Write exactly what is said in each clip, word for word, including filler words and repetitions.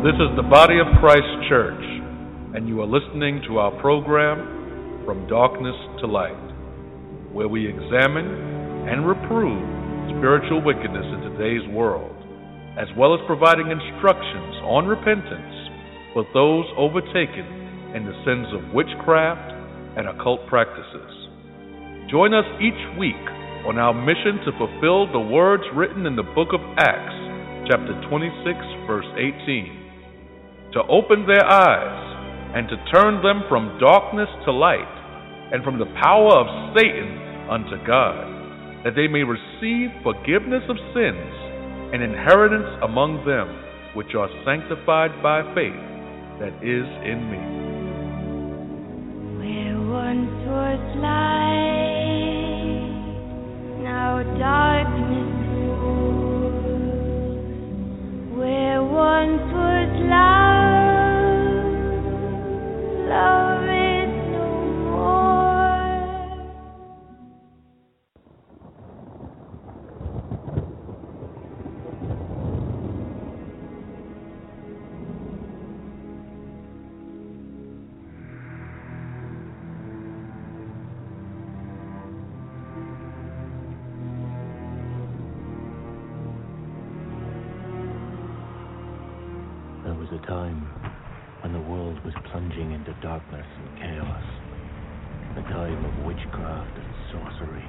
This is the Body of Christ Church, and you are listening to our program, From Darkness to Light, where we examine and reprove spiritual wickedness in today's world, as well as providing instructions on repentance for those overtaken in the sins of witchcraft and occult practices. Join us each week on our mission to fulfill the words written in the book of Acts, chapter twenty-six, verse eighteen. To open their eyes and to turn them from darkness to light and from the power of Satan unto God, that they may receive forgiveness of sins and inheritance among them which are sanctified by faith that is in me. Where once was light, now darkness rules. Where once was love, love is no more. There was a time when the world was plunging into darkness and chaos, a time of witchcraft and sorcery,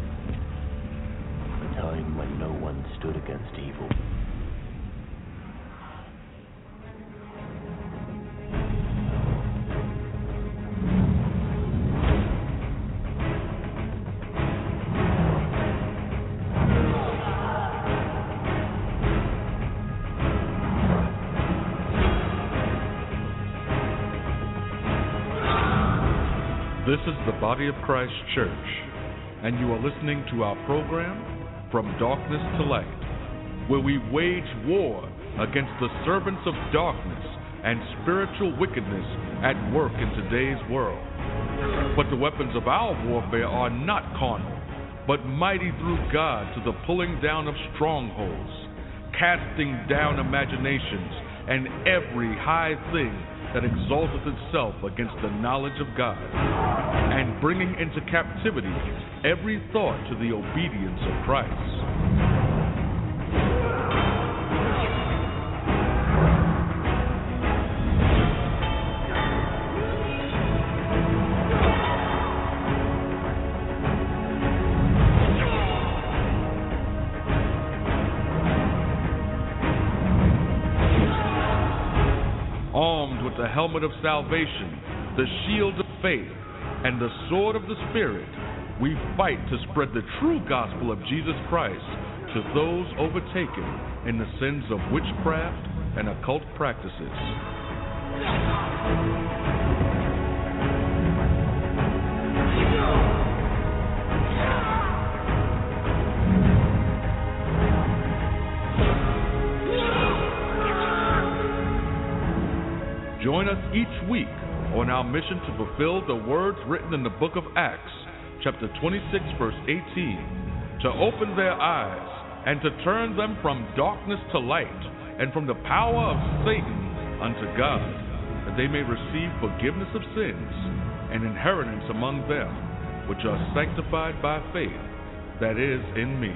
a time when no one stood against evil. This is the Body of Christ Church, and you are listening to our program, From Darkness to Light, where we wage war against the servants of darkness and spiritual wickedness at work in today's world. But the weapons of our warfare are not carnal, but mighty through God to the pulling down of strongholds, casting down imaginations and every high thing that exalteth itself against the knowledge of God, and bringing into captivity every thought to the obedience of Christ. Armed with the helmet of salvation, the shield of faith, and the sword of the Spirit, we fight to spread the true gospel of Jesus Christ to those overtaken in the sins of witchcraft and occult practices. Join us each week on our mission to fulfill the words written in the book of Acts, chapter twenty-six, verse eighteen, to open their eyes and to turn them from darkness to light and from the power of Satan unto God, that they may receive forgiveness of sins and inheritance among them which are sanctified by faith that is in me.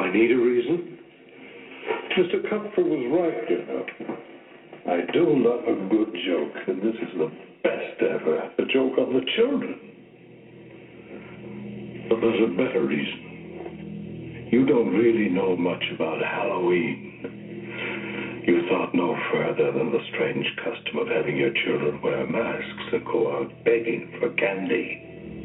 I need a reason? Mister Cuthbert was right, you know. I do love a good joke, and this is the best ever. A joke on the children. But there's a better reason. You don't really know much about Halloween. You thought no further than the strange custom of having your children wear masks and go out begging for candy.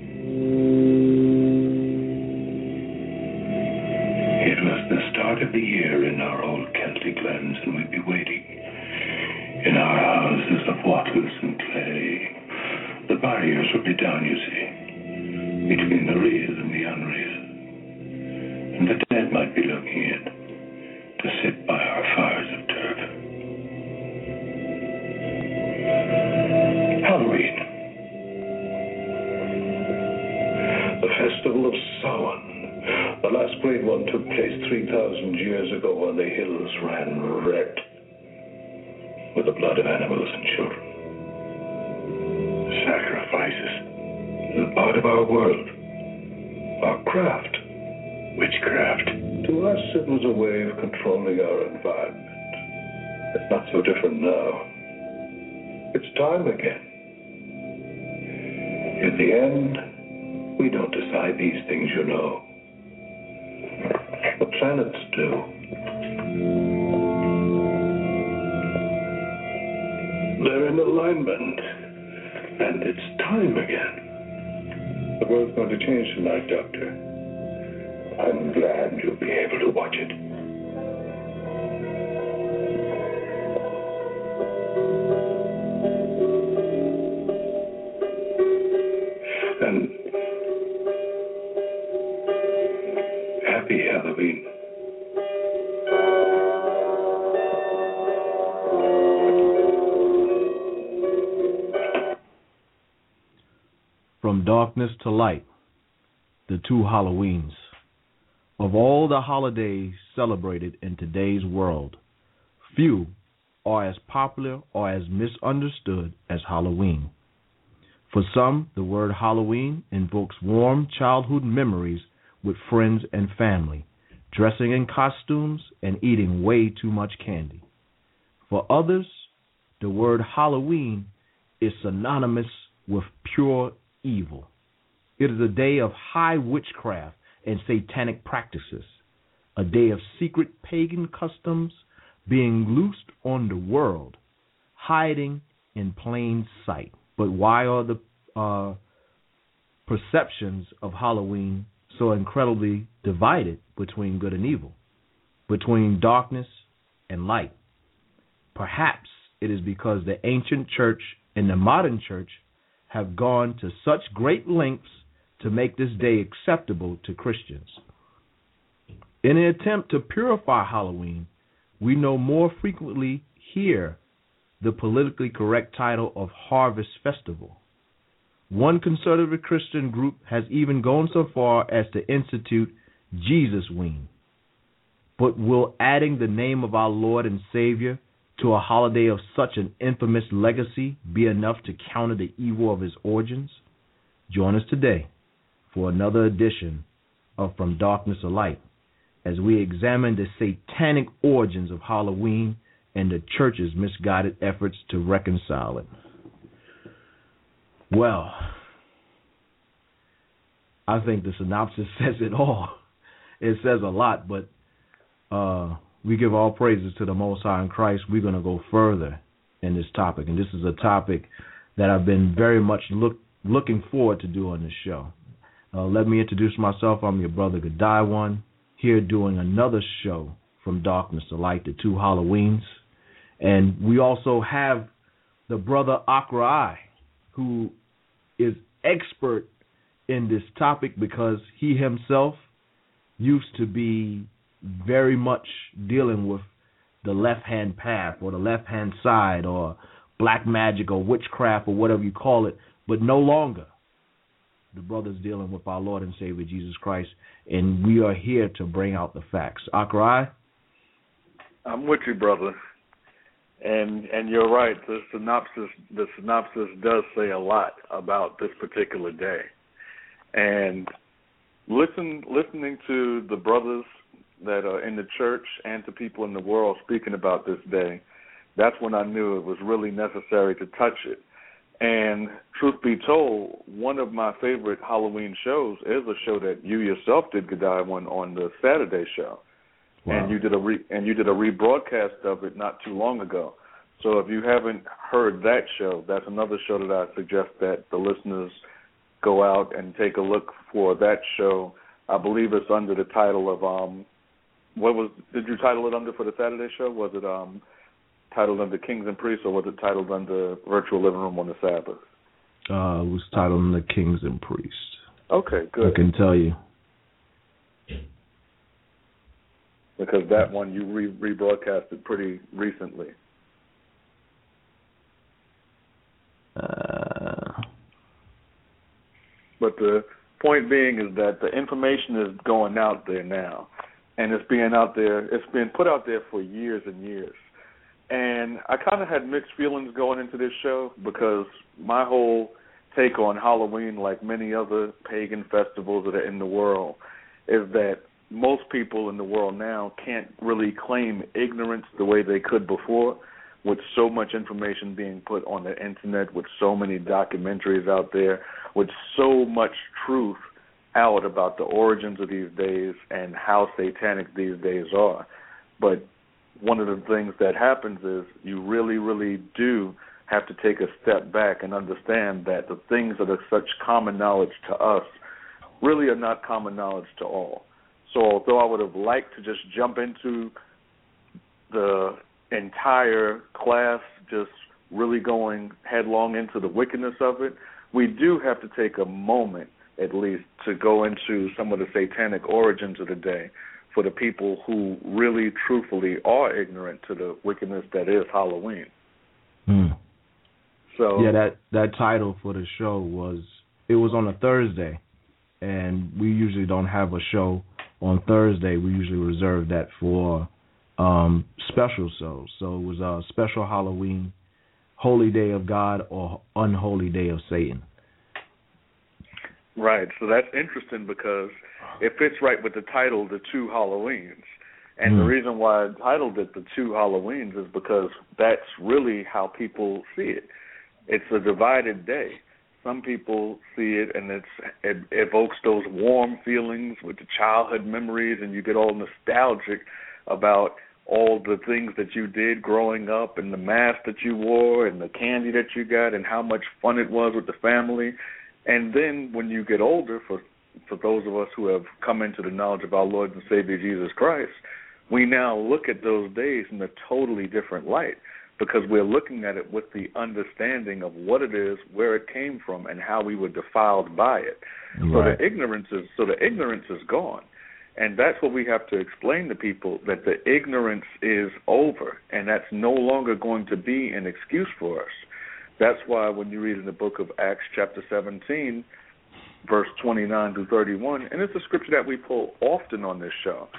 It was the start of the year in our old Celtic lands, and we'd be waiting in our houses of wattles and clay. The barriers would be down, you see, between the real and the unreal. And the dead might be looking in to sit by our fires of turf. Halloween. The festival of Samhain. The last great one took place three thousand years ago when the hills ran red with the blood of animals and children. Sacrifices is a part of our world, our craft. Witchcraft. To us, it was a way of controlling our environment. It's not so different now. It's time again. In the end, we don't decide these things, you know. The planets do. They're in alignment, and it's time again. The world's going to change tonight, Doctor. I'm glad you'll be able to watch it. And happy Halloween. From Darkness to Light, the two Halloweens. Of all the holidays celebrated in today's world, few are as popular or as misunderstood as Halloween. For some, the word Halloween invokes warm childhood memories with friends and family, dressing in costumes and eating way too much candy. For others, the word Halloween is synonymous with pure evil. It is a day of high witchcraft and satanic practices, a day of secret pagan customs being loosed on the world, hiding in plain sight. But why are the uh, perceptions of Halloween so incredibly divided between good and evil, between darkness and light? Perhaps it is because the ancient church and the modern church have gone to such great lengths to make this day acceptable to Christians. In an attempt to purify Halloween, we no more frequently hear the politically correct title of Harvest Festival. One conservative Christian group has even gone so far as to institute Jesusween. But will adding the name of our Lord and Savior to a holiday of such an infamous legacy be enough to counter the evil of his origins? Join us today for another edition of From Darkness to Light, as we examine the satanic origins of Halloween and the church's misguided efforts to reconcile it. Well, I think the synopsis says it all. It says a lot, but uh, we give all praises to the Most High in Christ. We're going to go further in this topic, and this is a topic that I've been very much look, looking forward to do on this show. Uh, let me introduce myself. I'm your brother Godiwan, here doing another show From Darkness to Light, the two Halloweens. And we also have the brother Akrai, who is expert in this topic because he himself used to be very much dealing with the left-hand path or the left-hand side or black magic or witchcraft or whatever you call it, but no longer. The brother's dealing with our Lord and Savior Jesus Christ, and we are here to bring out the facts. Akrai? I'm with you, brother. And and you're right. The synopsis the synopsis does say a lot about this particular day. And listen listening to the brothers that are in the church and to people in the world speaking about this day, that's when I knew it was really necessary to touch it. And truth be told, one of my favorite Halloween shows is a show that you yourself did, G'day, one on the Saturday show. Wow. And you did a re- and you did a rebroadcast of it not too long ago. So if you haven't heard that show, that's another show that I suggest that the listeners go out and take a look for that show. I believe it's under the title of um, what was did you title it under for the Saturday show? Was it um, titled under Kings and Priests, or was it titled under Virtual Living Room on the Sabbath? Uh, it was titled under Kings and Priests. Okay, good. I can tell you. Because that one you re- rebroadcasted pretty recently. Uh, but the point being is that the information is going out there now, and it's being out there. It's been put out there for years and years. And I kind of had mixed feelings going into this show because my whole take on Halloween, like many other pagan festivals that are in the world, is that most people in the world now can't really claim ignorance the way they could before, with so much information being put on the internet, with so many documentaries out there, with so much truth out about the origins of these days and how satanic these days are. But one of the things that happens is you really, really do have to take a step back and understand that the things that are such common knowledge to us really are not common knowledge to all. So although I would have liked to just jump into the entire class, just really going headlong into the wickedness of it, we do have to take a moment, at least, to go into some of the satanic origins of the day for the people who really, truthfully are ignorant to the wickedness that is Halloween. Hmm. So yeah, that, that title for the show was, it was on a Thursday, and we usually don't have a show on Thursday. We usually reserve that for um, special shows. So it was a special Halloween, Holy Day of God, or Unholy Day of Satan. Right. So that's interesting because it fits right with the title, The Two Halloweens. And mm. the reason why I titled it The Two Halloweens is because that's really how people see it. It's a divided day. Some people see it, and it's, it evokes those warm feelings with the childhood memories, and you get all nostalgic about all the things that you did growing up and the mask that you wore and the candy that you got and how much fun it was with the family. And then when you get older, for for those of us who have come into the knowledge of our Lord and Savior Jesus Christ, we now look at those days in a totally different light, because we're looking at it with the understanding of what it is, where it came from, and how we were defiled by it. Right. So the ignorance is so the ignorance is gone. And that's what we have to explain to people, that the ignorance is over, and that's no longer going to be an excuse for us. That's why when you read in the book of Acts chapter seventeen, verse twenty-nine through thirty-one, and it's a scripture that we pull often on this show,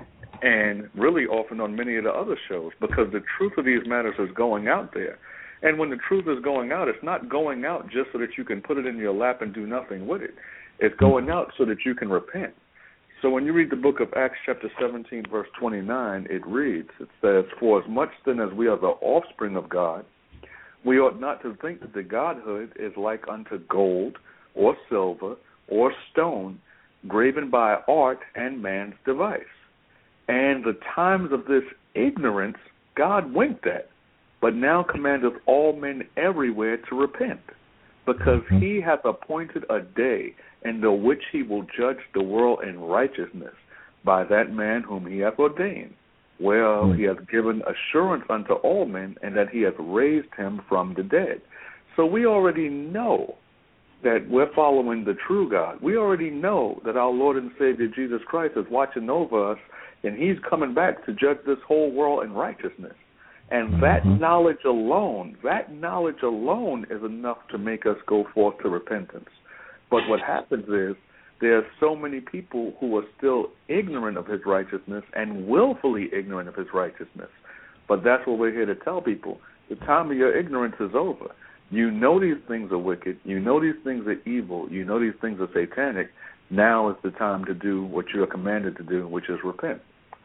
and really often on many of the other shows, because the truth of these matters is going out there. And when the truth is going out, it's not going out just so that you can put it in your lap and do nothing with it. It's going out so that you can repent. So when you read the book of Acts chapter seventeen, verse twenty-nine, it reads, it says, "For as much then as we are the offspring of God, we ought not to think that the Godhood is like unto gold or silver or stone, graven by art and man's device. And the times of this ignorance God winked at, but now commandeth all men everywhere to repent, because he hath appointed a day in the which he will judge the world in righteousness by that man whom he hath ordained, whereof mm. he hath given assurance unto all men, and that he hath raised him from the dead." So we already know that we're following the true God. We already know that our Lord and Savior Jesus Christ is watching over us, and he's coming back to judge this whole world in righteousness. And that mm-hmm. knowledge alone, that knowledge alone is enough to make us go forth to repentance. But what happens is there are so many people who are still ignorant of his righteousness and willfully ignorant of his righteousness. But that's what we're here to tell people. The time of your ignorance is over. You know these things are wicked. You know these things are evil. You know these things are satanic. Now is the time to do what you are commanded to do, which is repent.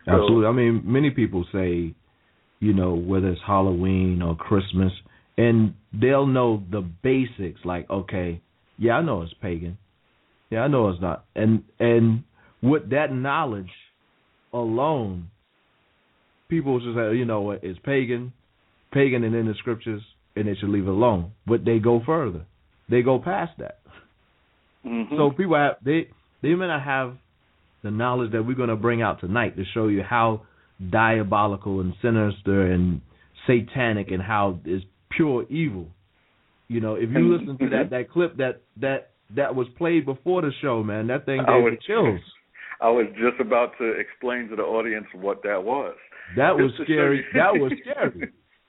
Absolutely. So, I mean, many people say, you know, whether it's Halloween or Christmas, and they'll know the basics, like, okay, yeah, I know it's pagan. Yeah, I know it's not. And and with that knowledge alone, people should say, you know what, it's pagan, pagan and in the scriptures, and they should leave it alone. But they go further. They go past that. Mm-hmm. So people have, they, they may not have the knowledge that we're going to bring out tonight to show you how diabolical and sinister and satanic and how it's pure evil. You know, if you listen to that, that clip that, that, that was played before the show, man, that thing gave me chills. I was just about to explain to the audience what that was. That was scary. That was scary.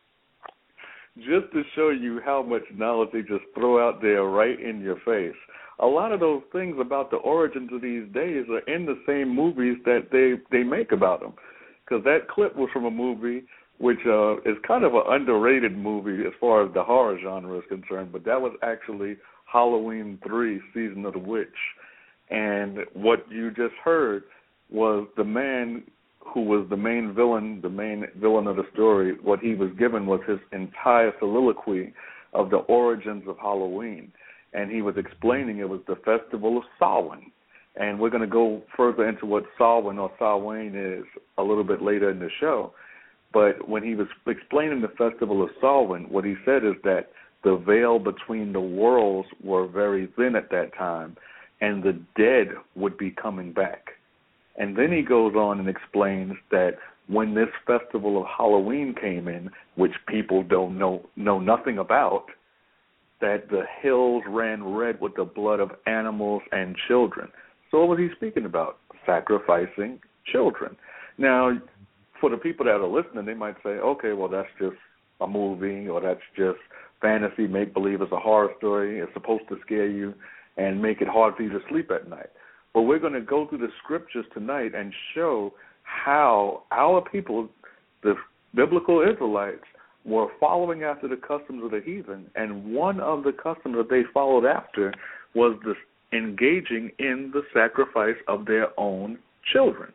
Just to show you how much knowledge they just throw out there right in your face. A lot of those things about the origins of these days are in the same movies that they, they make about them. Because that clip was from a movie which uh, is kind of an underrated movie as far as the horror genre is concerned, but that was actually Halloween three, Season of the Witch. And what you just heard was the man who was the main villain, the main villain of the story, what he was given was his entire soliloquy of the origins of Halloween. And he was explaining it was the festival of Samhain. And we're going to go further into what Samhain or Samhain is a little bit later in the show. But when he was explaining the festival of Samhain, what he said is that the veil between the worlds were very thin at that time, and the dead would be coming back. And then he goes on and explains that when this festival of Halloween came in, which people don't know know nothing about, that the hills ran red with the blood of animals and children. So what was he speaking about? Sacrificing children. Now, for the people that are listening, they might say, okay, well, that's just a movie, or that's just fantasy, make-believe. It's a horror story. It's supposed to scare you and make it hard for you to sleep at night. But we're going to go through the scriptures tonight and show how our people, the biblical Israelites, were following after the customs of the heathen, and one of the customs that they followed after was this engaging in the sacrifice of their own children.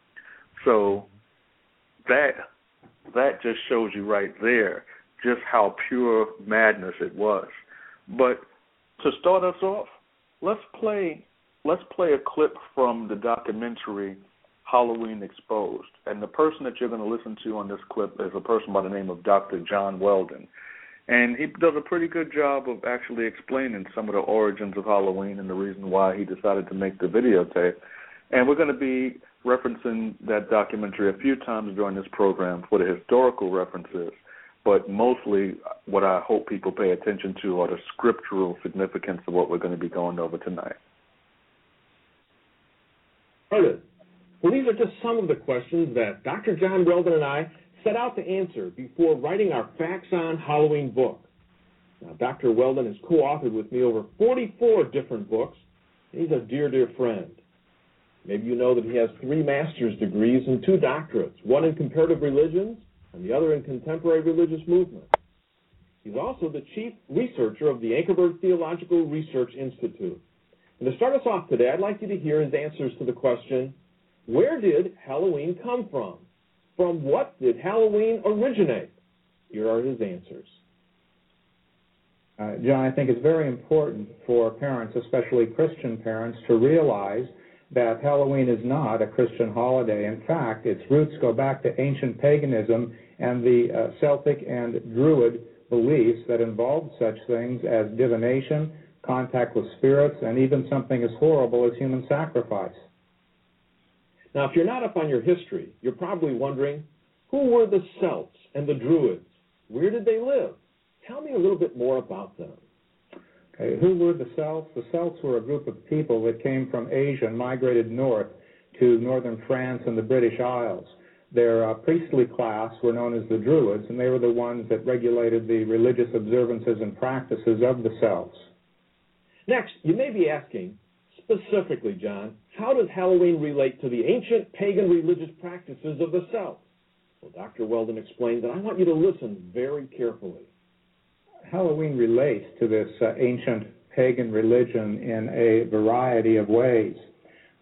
So that that just shows you right there just how pure madness it was. But to start us off, let's play let's play a clip from the documentary Halloween Exposed. And the person that you're going to listen to on this clip is a person by the name of Doctor John Weldon. And he does a pretty good job of actually explaining some of the origins of Halloween and the reason why he decided to make the videotape. And we're going to be referencing that documentary a few times during this program for the historical references, but mostly what I hope people pay attention to are the scriptural significance of what we're going to be going over tonight. Well, these are just some of the questions that Doctor John Weldon and I set out to answer before writing our Facts on Halloween book. Now, Doctor Weldon has co-authored with me over forty-four different books, and he's a dear, dear friend. Maybe you know that he has three master's degrees and two doctorates, one in comparative religions and the other in contemporary religious movement. He's also the chief researcher of the Ankerberg Theological Research Institute. And to start us off today, I'd like you to hear his answers to the question, where did Halloween come from? From what did Halloween originate? Here are his answers. Uh, John, I think it's very important for parents, especially Christian parents, to realize that Halloween is not a Christian holiday. In fact, its roots go back to ancient paganism and the uh, Celtic and Druid beliefs that involved such things as divination, contact with spirits, and even something as horrible as human sacrifice. Now, if you're not up on your history, you're probably wondering, who were the Celts and the Druids? Where did they live? Tell me a little bit more about them. Okay, who were the Celts? The Celts were a group of people that came from Asia and migrated north to northern France and the British Isles. Their uh, priestly class were known as the Druids, and they were the ones that regulated the religious observances and practices of the Celts. Next, you may be asking, specifically, John, how does Halloween relate to the ancient pagan religious practices of the Celts? Well, Doctor Weldon explained that I want you to listen very carefully. Halloween relates to this uh, ancient pagan religion in a variety of ways.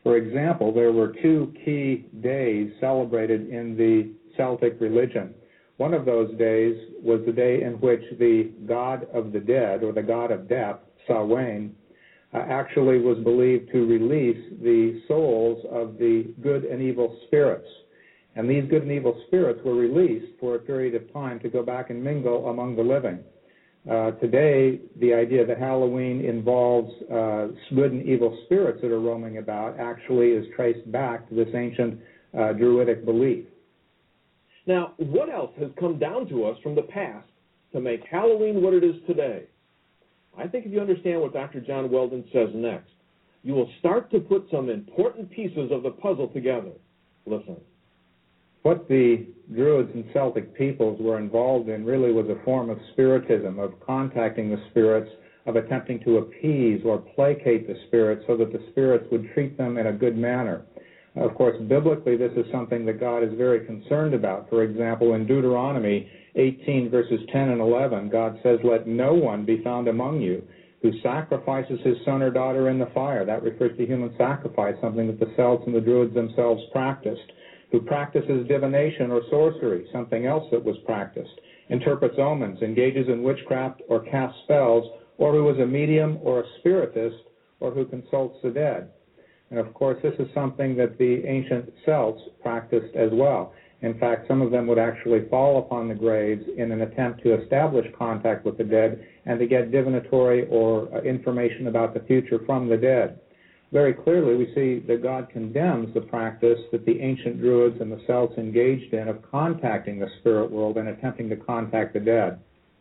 For example, there were two key days celebrated in the Celtic religion. One of those days was the day in which the god of the dead, or the god of death, Samhain, uh, actually was believed to release the souls of the good and evil spirits. And these good and evil spirits were released for a period of time to go back and mingle among the living. Uh, today, the idea that Halloween involves uh, good and evil spirits that are roaming about actually is traced back to this ancient uh, Druidic belief. Now, what else has come down to us from the past to make Halloween what it is today? I think if you understand what Doctor John Weldon says next, you will start to put some important pieces of the puzzle together. Listen. What the Druids and Celtic peoples were involved in really was a form of spiritism, of contacting the spirits, of attempting to appease or placate the spirits so that the spirits would treat them in a good manner. Of course, biblically, this is something that God is very concerned about. For example, in Deuteronomy eighteen, verses ten and eleven, God says, "Let no one be found among you who sacrifices his son or daughter in the fire." That refers to human sacrifice, something that the Celts and the Druids themselves practiced. Who practices divination or sorcery, something else that was practiced, interprets omens, engages in witchcraft or casts spells, or who is a medium or a spiritist, or who consults the dead. And of course, this is something that the ancient Celts practiced as well. In fact, some of them would actually fall upon the graves in an attempt to establish contact with the dead and to get divinatory or uh, information about the future from the dead. Very clearly, we see that God condemns the practice that the ancient Druids and the Celts engaged in of contacting the spirit world and attempting to contact the dead.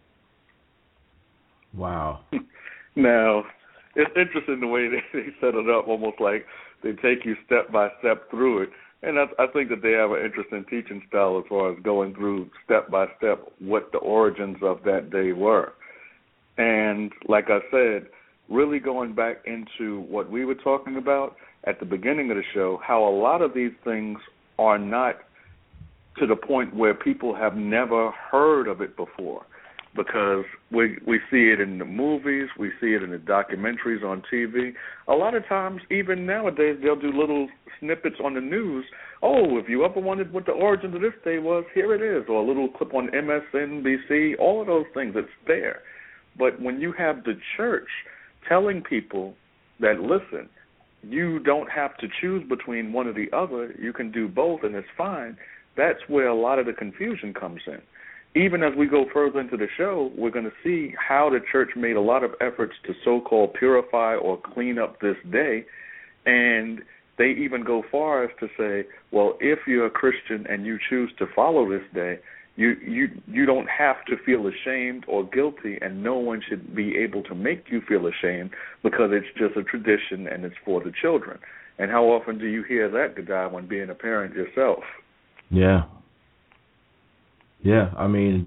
Wow. Now, it's interesting the way they, they set it up, almost like they take you step by step through it. And I, I think that they have an interesting teaching style as far as going through step by step what the origins of that day were. And like I said, really going back into what we were talking about at the beginning of the show, how a lot of these things are not to the point where people have never heard of it before, because we we see it in the movies, we see it in the documentaries on T V. A lot of times, even nowadays, they'll do little snippets on the news. Oh, if you ever wondered what the origin of this day was, here it is, or a little clip on M S N B C, all of those things, it's there. But when you have the church telling people that, listen, you don't have to choose between one or the other, you can do both and it's fine, that's where a lot of the confusion comes in. Even as we go further into the show, we're going to see how the church made a lot of efforts to so-called purify or clean up this day, and they even go far as to say, well, if you're a Christian and you choose to follow this day, You, you you don't have to feel ashamed or guilty, and no one should be able to make you feel ashamed because it's just a tradition and it's for the children. And how often do you hear that, Gadai, when being a parent yourself? Yeah. Yeah, I mean,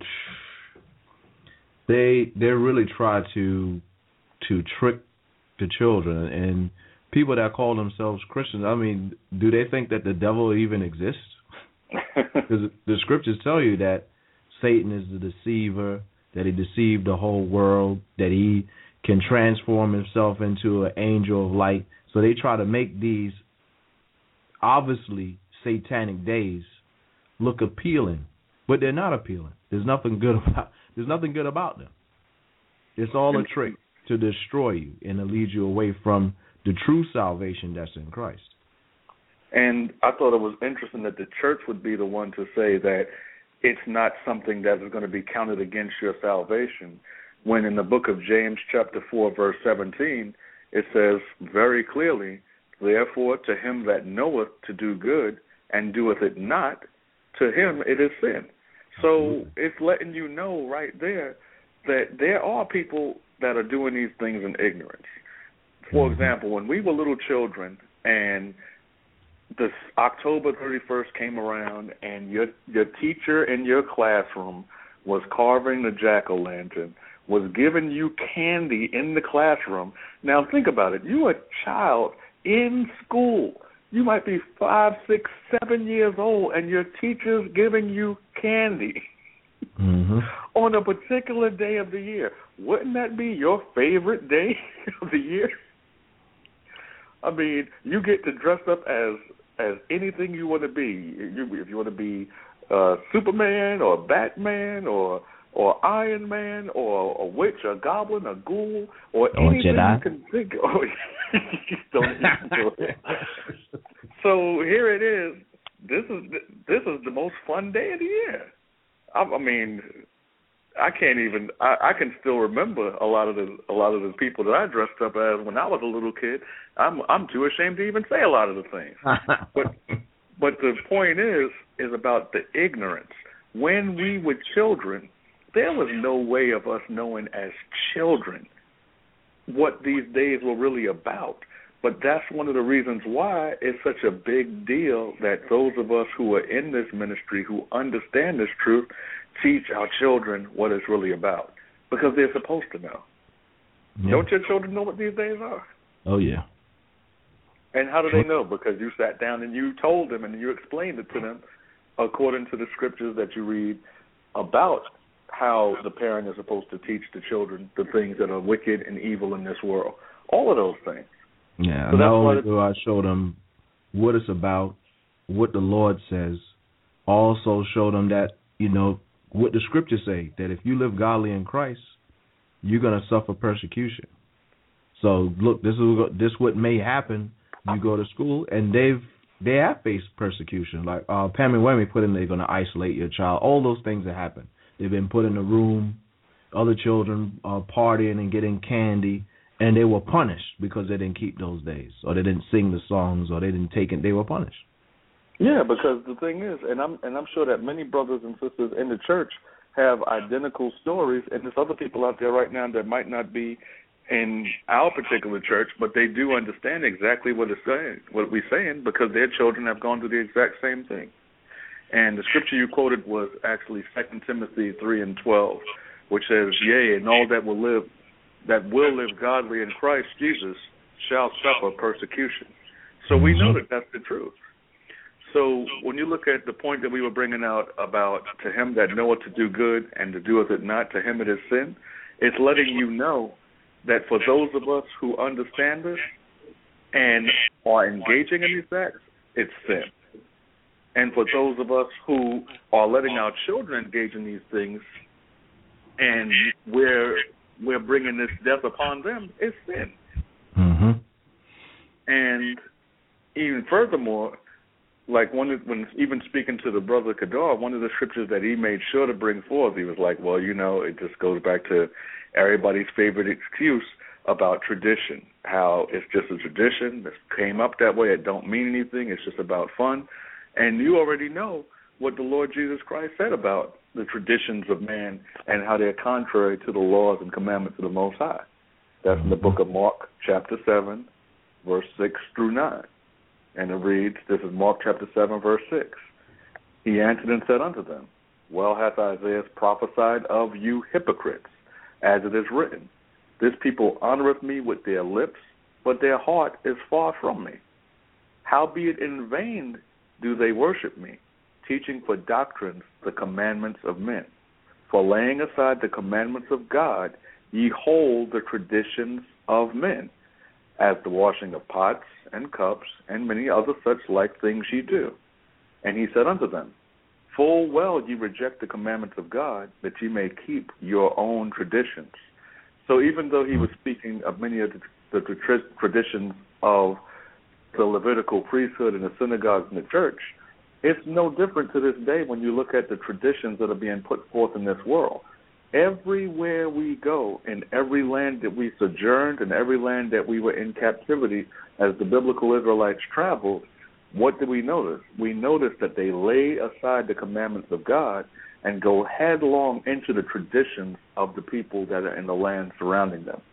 they they really try to to trick the children, and people that call themselves Christians, I mean, do they think that the devil even exists? Because the scriptures tell you that Satan is the deceiver, that he deceived the whole world, that he can transform himself into an angel of light. So they try to make these obviously satanic days look appealing, but they're not appealing. There's nothing good about. There's nothing good about them. It's all a trick to destroy you and to lead you away from the true salvation that's in Christ. And I thought it was interesting that the church would be the one to say that it's not something that is going to be counted against your salvation, when in the book of James chapter four, verse seventeen, it says very clearly, therefore to him that knoweth to do good and doeth it not, to him it is sin. So Absolutely. It's letting you know right there that there are people that are doing these things in ignorance. For example, when we were little children and this October thirty-first came around and your your teacher in your classroom was carving the jack-o'-lantern, was giving you candy in the classroom. Now think about it. You're a child in school. You might be five, six, seven years old, and your teacher's giving you candy mm-hmm. on a particular day of the year. Wouldn't that be your favorite day of the year? I mean, you get to dress up as as anything you want to be. You, if you want to be uh, Superman or Batman or or Iron Man or a witch, a goblin, a ghoul, or, or anything Jedi. You can think of. Don't even do it. So here it is. This is this is the most fun day of the year. I, I mean, I can't even. I, I can still remember a lot of the a lot of the people that I dressed up as when I was a little kid. I'm I'm too ashamed to even say a lot of the things. but but the point is is about the ignorance. When we were children, there was no way of us knowing as children what these days were really about. But that's one of the reasons why it's such a big deal that those of us who are in this ministry, who understand this truth, teach our children what it's really about. Because they're supposed to know. Yeah. Don't your children know what these days are? Oh, yeah. And how do they know? Because you sat down and you told them and you explained it to them according to the scriptures that you read about how the parent is supposed to teach the children the things that are wicked and evil in this world. All of those things. Yeah, so not only do I show them what it's about, what the Lord says, also show them that, you know, what the scriptures say, that if you live godly in Christ, you're going to suffer persecution. So, look, this is this what may happen. You go to school, and they've they have faced persecution. Like uh, Pam and Wemmy put in, they're going to isolate your child. All those things that happen. They've been put in a room, other children uh, partying and getting candy, and they were punished because they didn't keep those days, or they didn't sing the songs, or they didn't take it. They were punished. Yeah, because the thing is, and I'm and I'm sure that many brothers and sisters in the church have identical stories, and there's other people out there right now that might not be in our particular church, but they do understand exactly what it's saying, what we're saying, because their children have gone through the exact same thing. And the scripture you quoted was actually Second Timothy three and twelve, which says, "Yea, and all that will live, that will live godly in Christ Jesus, shall suffer persecution." So we know that that's the truth. So when you look at the point that we were bringing out about to him that knoweth to do good and to doeth it not, to him it is sin, it's letting you know that for those of us who understand this and are engaging in these acts, it's sin. And for those of us who are letting our children engage in these things and we're, we're bringing this death upon them, it's sin. Mm-hmm. And even furthermore, like one, when even speaking to the brother Kadar, one of the scriptures that he made sure to bring forth, he was like, well, you know, it just goes back to everybody's favorite excuse about tradition, how it's just a tradition, it came up that way, it don't mean anything, it's just about fun. And you already know what the Lord Jesus Christ said about the traditions of man and how they're contrary to the laws and commandments of the Most High. That's in the book of Mark, chapter seven, verse six through nine. And it reads, this is Mark chapter seven, verse six. He answered and said unto them, well hath Isaiah prophesied of you hypocrites, as it is written, this people honoreth me with their lips, but their heart is far from me. Howbeit in vain do they worship me, teaching for doctrines the commandments of men. For laying aside the commandments of God, ye hold the traditions of men, as the washing of pots and cups, and many other such like things ye do. And he said unto them, full well ye reject the commandments of God, that ye may keep your own traditions. So even though he was speaking of many of the, the traditions of the Levitical priesthood and the synagogues and the church, it's no different to this day when you look at the traditions that are being put forth in this world. Everywhere we go, in every land that we sojourned, in every land that we were in captivity as the biblical Israelites traveled, what did we notice? We noticed that they lay aside the commandments of God and go headlong into the traditions of the people that are in the land surrounding them.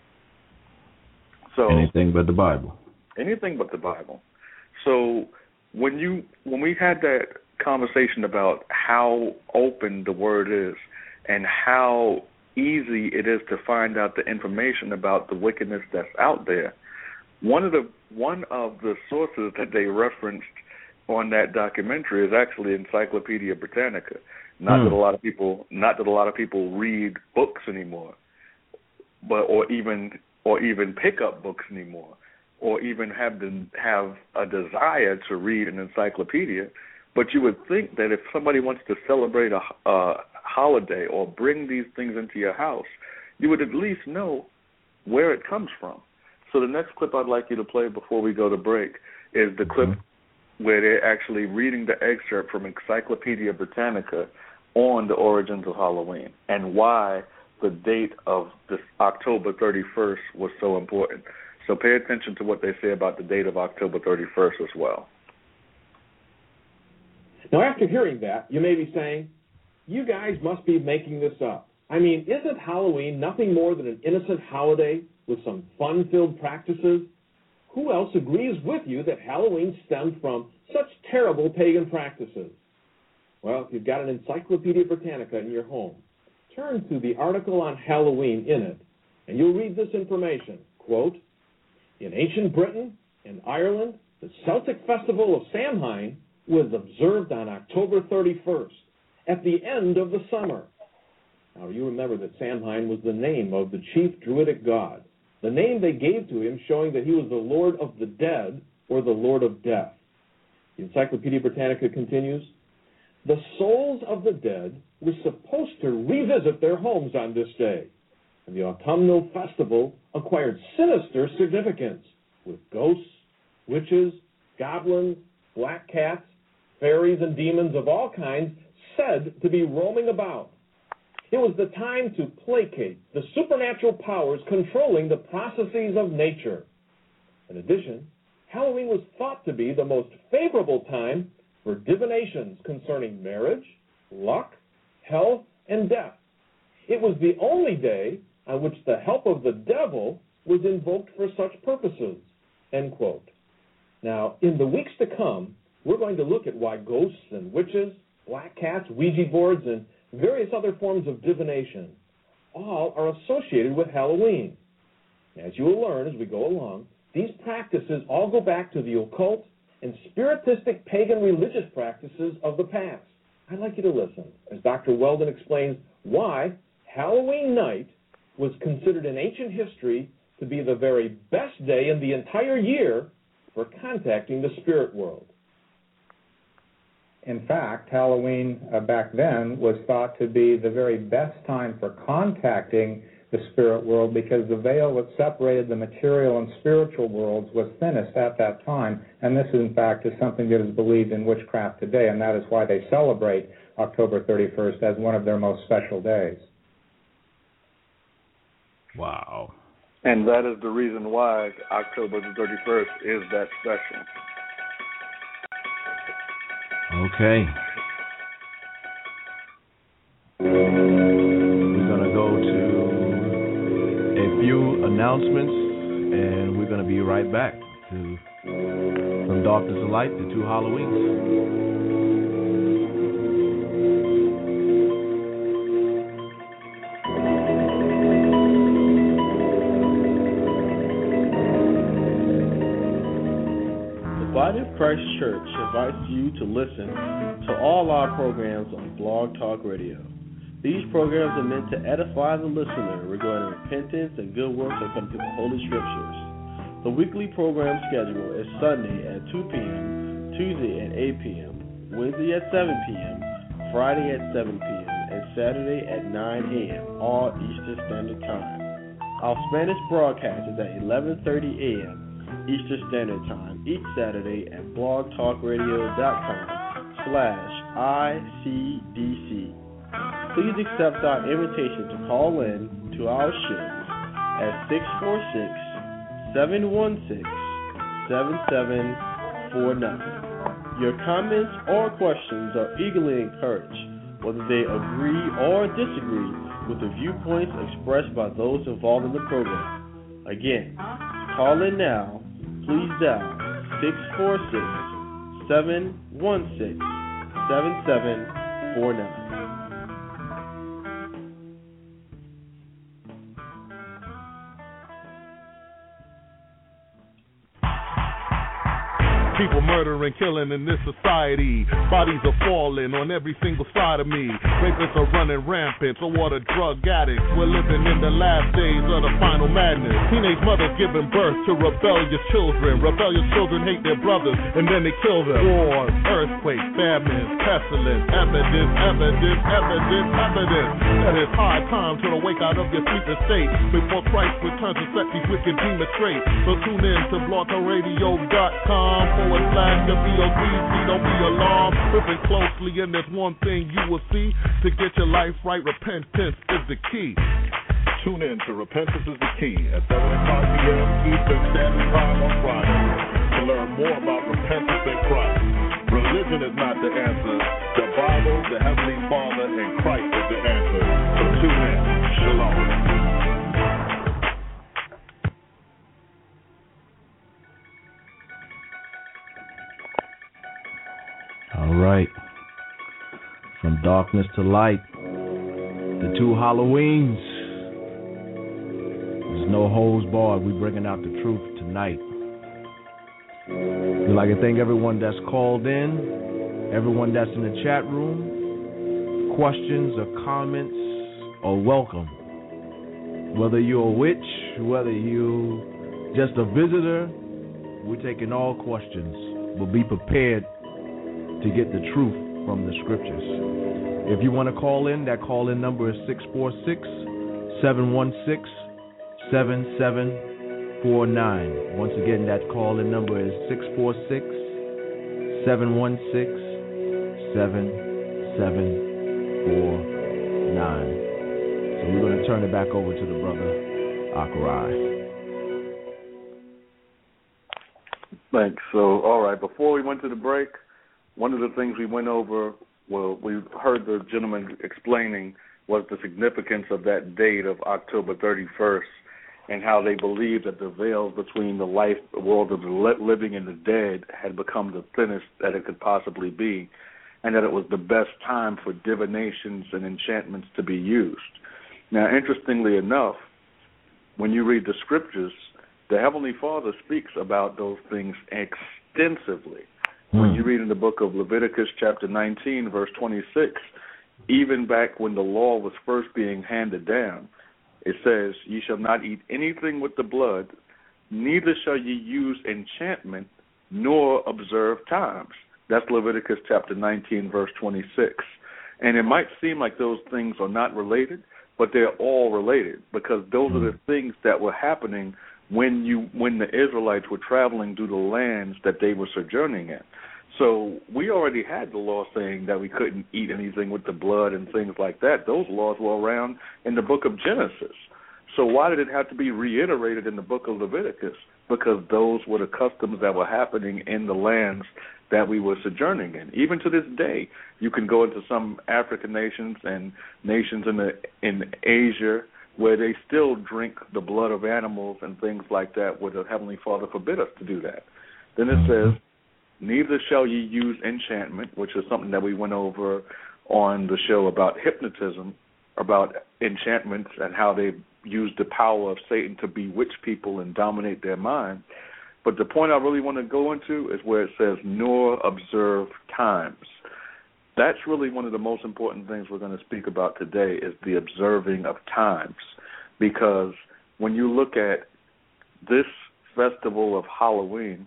So anything but the Bible. Anything but the Bible. So when you when we had that conversation about how open the Word is and how easy it is to find out the information about the wickedness that's out there, one of the one of the sources that they referenced on that documentary is actually Encyclopedia Britannica. Not mm. that a lot of people not that a lot of people read books anymore, but or even or even pick up books anymore. or even have the, have a desire to read an encyclopedia, but you would think that if somebody wants to celebrate a, a holiday or bring these things into your house, you would at least know where it comes from. So the next clip I'd like you to play before we go to break is the clip mm-hmm. where they're actually reading the excerpt from Encyclopedia Britannica on the origins of Halloween and why the date of this October thirty-first was so important. So pay attention to what they say about the date of October thirty-first as well. Now, after hearing that, you may be saying, you guys must be making this up. I mean, isn't Halloween nothing more than an innocent holiday with some fun-filled practices? Who else agrees with you that Halloween stemmed from such terrible pagan practices? Well, if you've got an Encyclopedia Britannica in your home, turn to the article on Halloween in it, and you'll read this information. Quote, in ancient Britain and Ireland, the Celtic festival of Samhain was observed on October thirty-first, at the end of the summer. Now, you remember that Samhain was the name of the chief druidic god, the name they gave to him showing that he was the Lord of the dead or the Lord of death. The Encyclopedia Britannica continues, the souls of the dead were supposed to revisit their homes on this day, and the autumnal festival acquired sinister significance, with ghosts, witches, goblins, black cats, fairies, and demons of all kinds said to be roaming about. It was the time to placate the supernatural powers controlling the processes of nature. In addition, Halloween was thought to be the most favorable time for divinations concerning marriage, luck, health, and death. It was the only day on which the help of the devil was invoked for such purposes, end quote. Now, in the weeks to come, we're going to look at why ghosts and witches, black cats, Ouija boards, and various other forms of divination all are associated with Halloween. As you will learn as we go along, these practices all go back to the occult and spiritistic pagan religious practices of the past. I'd like you to listen as Doctor Weldon explains why Halloween night was considered in ancient history to be the very best day in the entire year for contacting the spirit world. In fact, Halloween uh, back then was thought to be the very best time for contacting the spirit world because the veil that separated the material and spiritual worlds was thinnest at that time, and this, in fact, is something that is believed in witchcraft today, and that is why they celebrate October thirty-first as one of their most special days. Wow. And that is the reason why October the thirty-first is that special. Okay. We're going to go to a few announcements, and we're going to be right back to From Darkness to Light, the two Halloweens. Christ Church invites you to listen to all our programs on Blog Talk Radio. These programs are meant to edify the listener regarding repentance and good works according to the Holy Scriptures. The weekly program schedule is Sunday at two p.m., Tuesday at eight p.m., Wednesday at seven p.m., Friday at seven p.m., and Saturday at nine a.m., all Eastern Standard Time. Our Spanish broadcast is at eleven thirty a.m. Eastern Standard Time each Saturday at blogtalkradio.com slash ICDC. Please accept our invitation to call in to our shows at six four six, seven one six, seven seven four nine. Your comments or questions are eagerly encouraged, whether they agree or disagree with the viewpoints expressed by those involved in the program. Again, call in now. Please dial six four six, seven one six, seven seven four nine. People murdering, killing in this society. Bodies are falling on every single side of me. Rapists are running rampant, so what a drug addicts. We're living in the last days of the final madness. Teenage mothers giving birth to rebellious children. Rebellious children hate their brothers, and then they kill them. Wars, earthquakes, famines, pestilence. Evidence, evidence, evidence, evidence. That it's high time to wake out of your sleeping state before Christ returns to set these wicked demons straight. So tune in to blog talk radio dot com forward slash W O D C. Don't be alarmed. Listen closely, and there's one thing you will see. To get your life right, repentance is the key. Tune in to Repentance is the Key at seven o'clock p.m. Eastern Standard Time on Friday to learn more about repentance in Christ. Religion is not the answer. The Bible, the Heavenly Father, and Christ is the answer. So tune in. Shalom. All right. From darkness to light, the two Halloweens. There's no holds barred. We're bringing out the truth tonight. We'd like to thank everyone that's called in, everyone that's in the chat room. Questions or comments are welcome. Whether you're a witch, whether you just a visitor, we're taking all questions. But be prepared to get the truth from the scriptures. If you want to call in, that call-in number is six four six, seven one six, seven seven four nine. Once again, that call-in number is six four six, seven one six, seven seven four nine. So we're going to turn it back over to the brother Akurai. Thanks. So, all right, before we went to the break, one of the things we went over, well, we heard the gentleman explaining was the significance of that date of October thirty-first and how they believed that the veils between the life, the world of the living and the dead had become the thinnest that it could possibly be, and that it was the best time for divinations and enchantments to be used. Now, interestingly enough, when you read the scriptures, the Heavenly Father speaks about those things extensively. Mm. When you read in the book of Leviticus chapter nineteen, verse twenty-six, even back when the law was first being handed down, it says, "Ye shall not eat anything with the blood, neither shall ye use enchantment, nor observe times." That's Leviticus chapter nineteen, verse twenty-six. And it might seem like those things are not related, but they're all related, because those are the things that were happening when you when the Israelites were traveling through the lands that they were sojourning in. So we already had the law saying that we couldn't eat anything with the blood and things like that. Those laws were around in the book of Genesis. So why did it have to be reiterated in the book of Leviticus? Because those were the customs that were happening in the lands that we were sojourning in. Even to this day, you can go into some African nations and nations in the in Asia where they still drink the blood of animals and things like that, where the Heavenly Father forbid us to do that. Then it says, "Neither shall ye use enchantment," which is something that we went over on the show about hypnotism, about enchantments and how they use the power of Satan to bewitch people and dominate their mind. But the point I really want to go into is where it says, "nor observe times." That's really one of the most important things we're going to speak about today, is the observing of times. Because when you look at this festival of Halloween,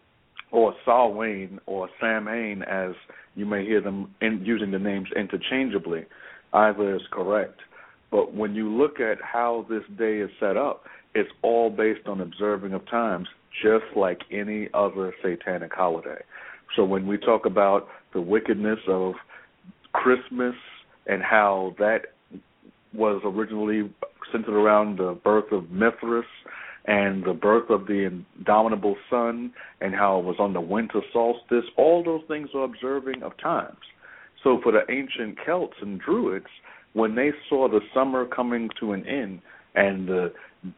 or Samhain, or Samhain, as you may hear them in, using the names interchangeably, either is correct. But when you look at how this day is set up, it's all based on observing of times, just like any other satanic holiday. So when we talk about the wickedness of Christmas and how that was originally centered around the birth of Mithras and the birth of the indomitable sun and how it was on the winter solstice, all those things are observing of times. So for the ancient Celts and Druids, when they saw the summer coming to an end and the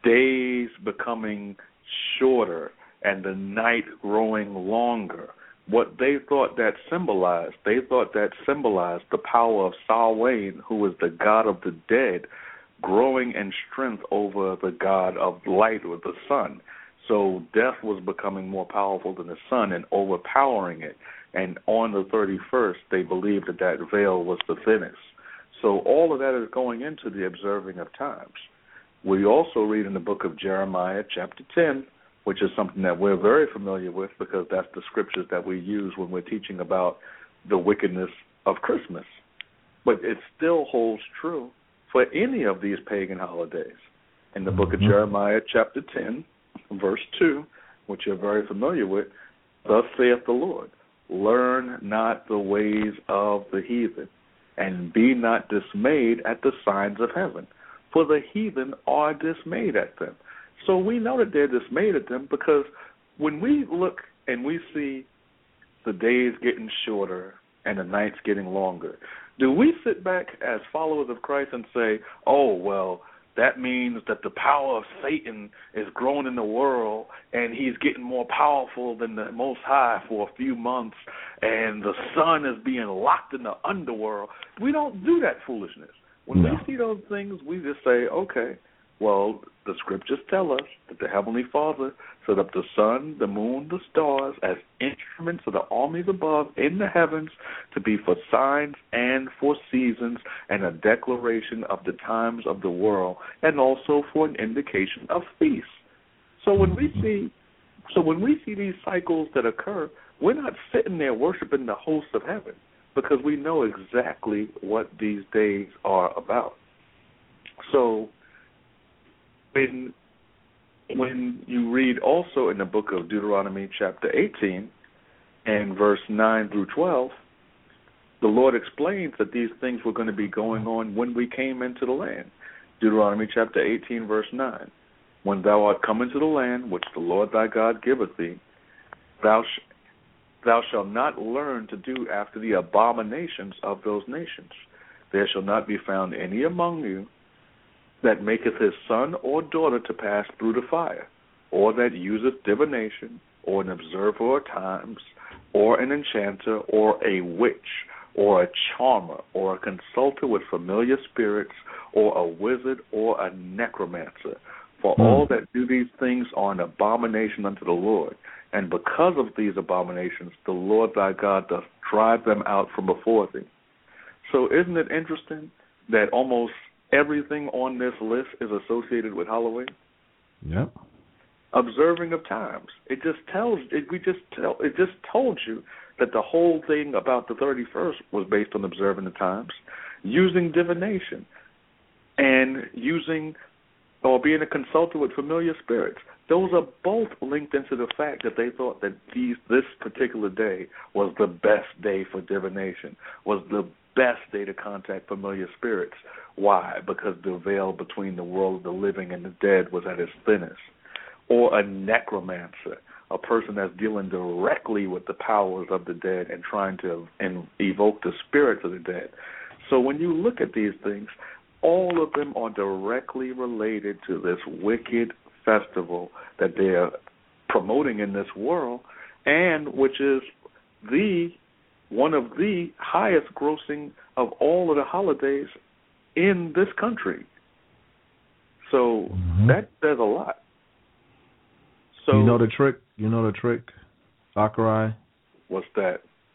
days becoming shorter and the night growing longer, what they thought that symbolized, they thought that symbolized the power of Samhain, who was the god of the dead, growing in strength over the god of light, or the sun. So death was becoming more powerful than the sun and overpowering it. And on the thirty-first, they believed that that veil was the thinnest. So all of that is going into the observing of times. We also read in the book of Jeremiah, chapter ten, which is something that we're very familiar with because that's the scriptures that we use when we're teaching about the wickedness of Christmas. But it still holds true for any of these pagan holidays. In the book of Jeremiah, chapter ten, verse two, which you're very familiar with, thus saith the Lord, learn not the ways of the heathen, and be not dismayed at the signs of heaven, for the heathen are dismayed at them. So we know that they're dismayed at them because when we look and we see the days getting shorter and the nights getting longer, do we sit back as followers of Christ and say, oh, well, that means that the power of Satan is growing in the world and he's getting more powerful than the Most High for a few months and the sun is being locked in the underworld? We don't do that foolishness. When no. we see those things, we just say, okay, well, the scriptures tell us that the Heavenly Father set up the sun, the moon, the stars as instruments of the armies above in the heavens to be for signs and for seasons and a declaration of the times of the world and also for an indication of feasts. So when we see so when we see these cycles that occur, we're not sitting there worshiping the hosts of heaven because we know exactly what these days are about. So When, when you read also in the book of Deuteronomy chapter eighteen and verse nine through twelve, the Lord explains that these things were going to be going on when we came into the land. Deuteronomy chapter eighteen, verse nine, when thou art come into the land which the Lord thy God giveth thee, thou, sh- thou shalt not learn to do after the abominations of those nations. There shall not be found any among you that maketh his son or daughter to pass through the fire, or that useth divination, or an observer of times, or an enchanter, or a witch, or a charmer, or a consulter with familiar spirits, or a wizard, or a necromancer. For mm. all that do these things are an abomination unto the Lord. And because of these abominations, the Lord thy God doth drive them out from before thee. So isn't it interesting that almost everything on this list is associated with Halloween? Yep. Observing of times. It just tells it we just tell it just told you that the whole thing about the thirty-first was based on observing the times, using divination, and using or being a consultant with familiar spirits. Those are both linked into the fact that they thought that these this particular day was the best day for divination, was the best day to contact familiar spirits. Why? Because the veil between the world of the living and the dead was at its thinnest. Or a necromancer, a person that's dealing directly with the powers of the dead and trying to and evoke the spirits of the dead. So when you look at these things, all of them are directly related to this wicked festival that they're promoting in this world, and which is the one of the highest grossing of all of the holidays in this country. So mm-hmm. that says a lot. So you know the trick? You know the trick, Sakurai? What's that?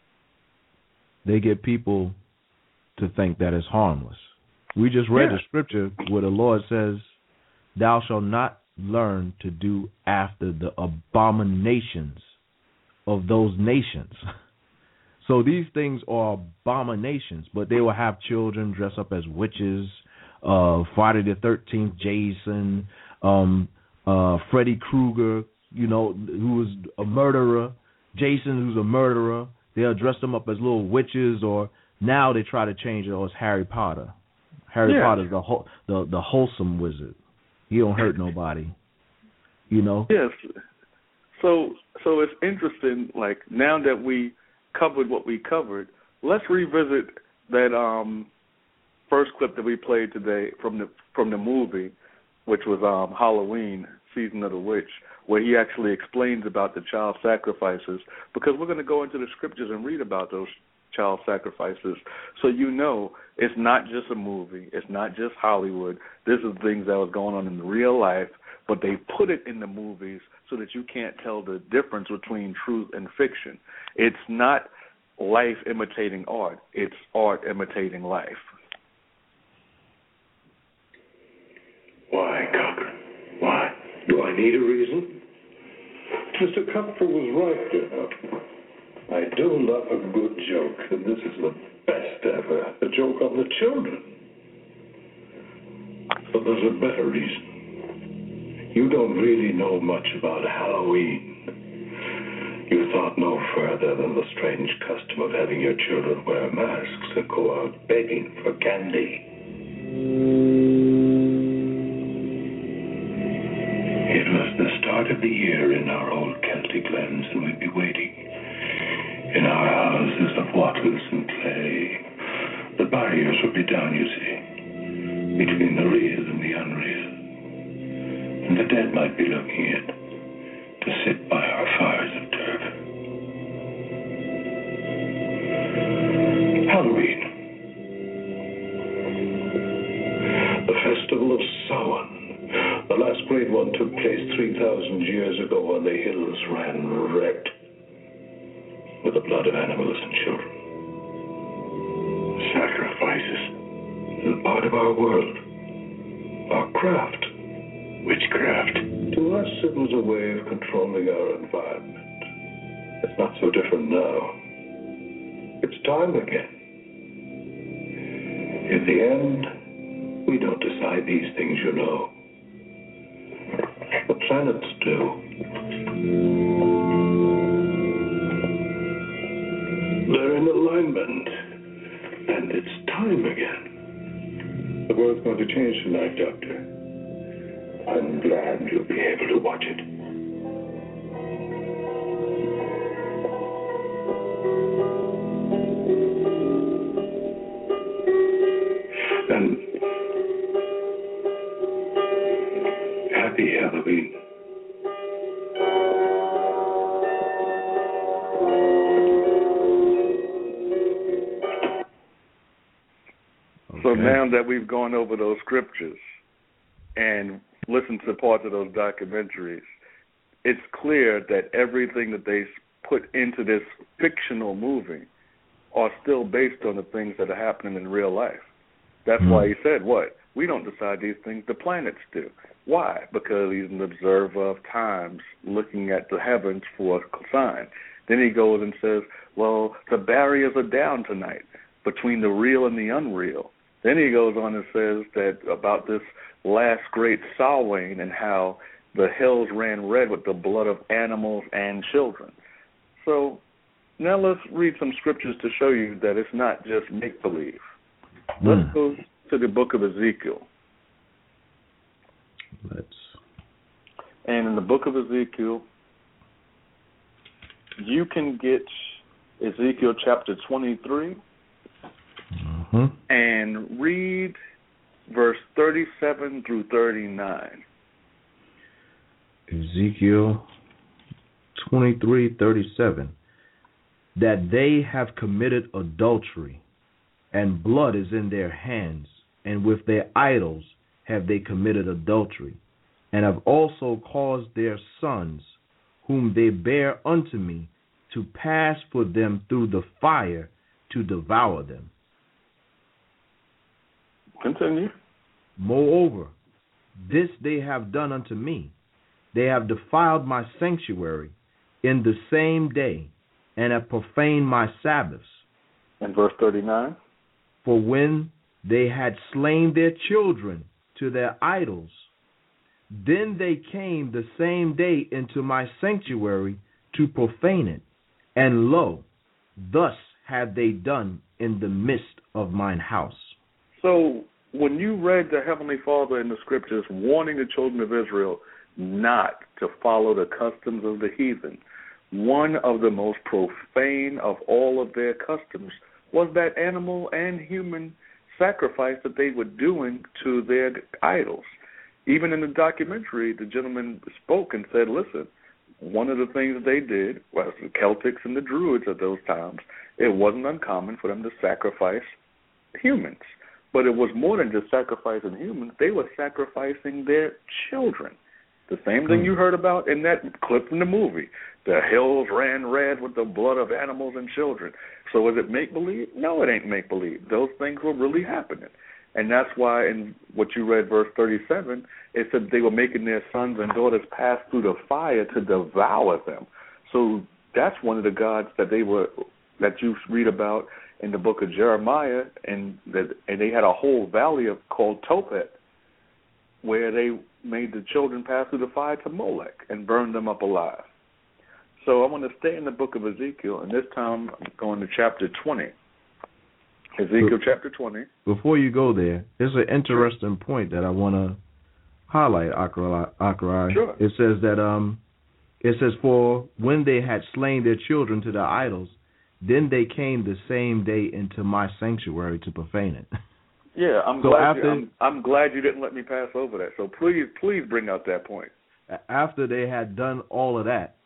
They get people to think that it's harmless. We just read yeah. the scripture where the Lord says, thou shalt not learn to do after the abominations of those nations. So these things are abominations, but they will have children dress up as witches, uh, Friday the thirteenth, Jason, um, uh, Freddy Krueger, you know, who was a murderer, Jason, who's a murderer. They'll dress them up as little witches, or now they try to change it, or it's Harry Potter. Harry yeah. Potter's the, ho- the the wholesome wizard. He don't hurt nobody, you know? Yes. So, so it's interesting, like, now that we covered what we covered, let's revisit that um, first clip that we played today from the from the movie, which was um, Halloween, Season of the Witch, where he actually explains about the child sacrifices, because we're going to go into the scriptures and read about those child sacrifices. So you know it's not just a movie. It's not just Hollywood. This is things that was going on in real life, but they put it in the movies so that you can't tell the difference between truth and fiction. It's not life imitating art. It's art imitating life. Why, Cochran? Why? Do I need a reason? Mister Kupfer was right, you know. I do love a good joke, and this is the best ever. A joke on the children. But there's a better reason. You don't really know much about Halloween. You thought no further than the strange custom of having your children wear masks and go out begging for candy. It was the start of the year in our old Celtic lands, and we'd be waiting. In our houses of wattles and clay, the barriers would be down, you see, between the real and the unreal. And the dead might be looking in to sit by our fires of turf. Halloween. The festival of Samhain. The last great one took place three thousand years ago, and the hills ran red with the blood of animals and children. Sacrifices is a part of our world, our craft. Witchcraft. To us, it was a way of controlling our environment. It's not so different now. It's time again. In the end, we don't decide these things, you know. The planets do. They're in alignment, and it's time again. The world's going to change tonight, Doctor. I'm glad you'll be able to watch it. And happy Halloween. So now that we've gone over those scriptures and listened to parts of those documentaries, it's clear that everything that they put into this fictional movie are still based on the things that are happening in real life. That's mm-hmm. why he said, what? We don't decide these things, the planets do. Why? Because he's an observer of times, looking at the heavens for a sign. Then he goes and says, well, the barriers are down tonight between the real and the unreal. Then he goes on and says that about this last great Samhain and how the hills ran red with the blood of animals and children. So now let's read some scriptures to show you that it's not just make-believe. Mm. Let's go to the book of Ezekiel. Let's. And in the book of Ezekiel, you can get Ezekiel chapter twenty-three mm-hmm. and read verse thirty-seven through thirty-nine. Ezekiel twenty-three thirty-seven. That they have committed adultery, and blood is in their hands, and with their idols have they committed adultery, and have also caused their sons, whom they bear unto me, to pass for them through the fire to devour them. Continue. Moreover, this they have done unto me. They have defiled my sanctuary in the same day, and have profaned my Sabbaths. And verse thirty-nine. For when they had slain their children to their idols, then they came the same day into my sanctuary to profane it. And lo, thus have they done in the midst of mine house. So when you read the Heavenly Father in the scriptures warning the children of Israel not to follow the customs of the heathen, one of the most profane of all of their customs was that animal and human sacrifice that they were doing to their idols. Even in the documentary, the gentleman spoke and said, listen, one of the things they did was the Celtics and the Druids at those times, it wasn't uncommon for them to sacrifice humans. But it was more than just sacrificing humans. They were sacrificing their children. The same thing you heard about in that clip from the movie. The hills ran red with the blood of animals and children. So is it make-believe? No, it ain't make-believe. Those things were really happening. And that's why in what you read, verse thirty-seven, it said they were making their sons and daughters pass through the fire to devour them. So that's one of the gods that they were that you read about in the book of Jeremiah, and that and they had a whole valley of called Tophet, where they made the children pass through the fire to Molech and burned them up alive. So I want to stay in the book of Ezekiel, and this time I'm going to chapter twenty. Ezekiel chapter twenty. Before you go there, there's an interesting point that I want to highlight, Akarai. Sure. It says that um, it says, for when they had slain their children to their idols, then they came the same day into my sanctuary to profane it. Yeah, I'm so glad. After, you, I'm, I'm glad you didn't let me pass over that. So please, please bring out that point. After they had done all of that,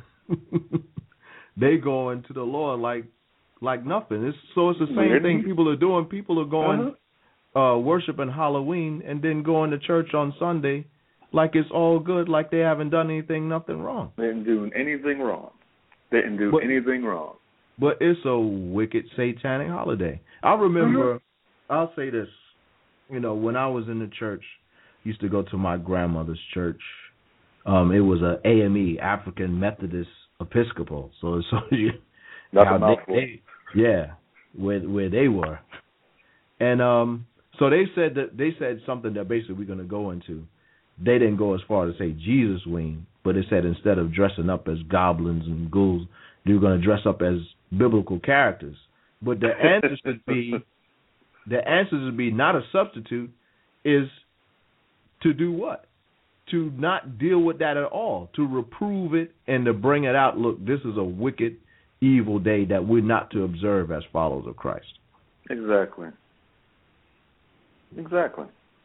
they go into the Lord like like nothing. It's, so it's the same Weird. thing people are doing. People are going uh-huh. uh, worshiping Halloween and then going to church on Sunday like it's all good, like they haven't done anything, nothing wrong. They didn't do anything wrong. They didn't do but, anything wrong. But it's a wicked satanic holiday. I remember, mm-hmm. I'll say this, you know, when I was in the church, used to go to my grandmother's church. Um, it was a A M E, African Methodist Episcopal. So, so you, Nothing they, they, yeah, where where they were, and um, so they said that they said something that basically we're going to go into. They didn't go as far to say Jesus wing, but it said instead of dressing up as goblins and ghouls, they were going to dress up as biblical characters. But the answer should be, the answer would be not a substitute, is to do what? To not deal with that at all, to reprove it and to bring it out. Look, this is a wicked, evil day that we're not to observe as followers of Christ. Exactly. Exactly.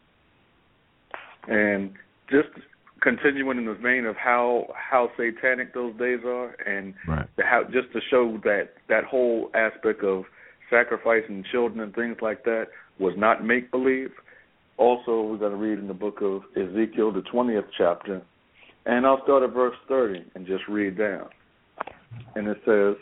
And just continuing in the vein of how how satanic those days are, and right. how just to show that that whole aspect of sacrificing children and things like that was not make-believe. Also, we're going to read in the book of Ezekiel, the twentieth chapter, and I'll start at verse thirty and just read down. And it says,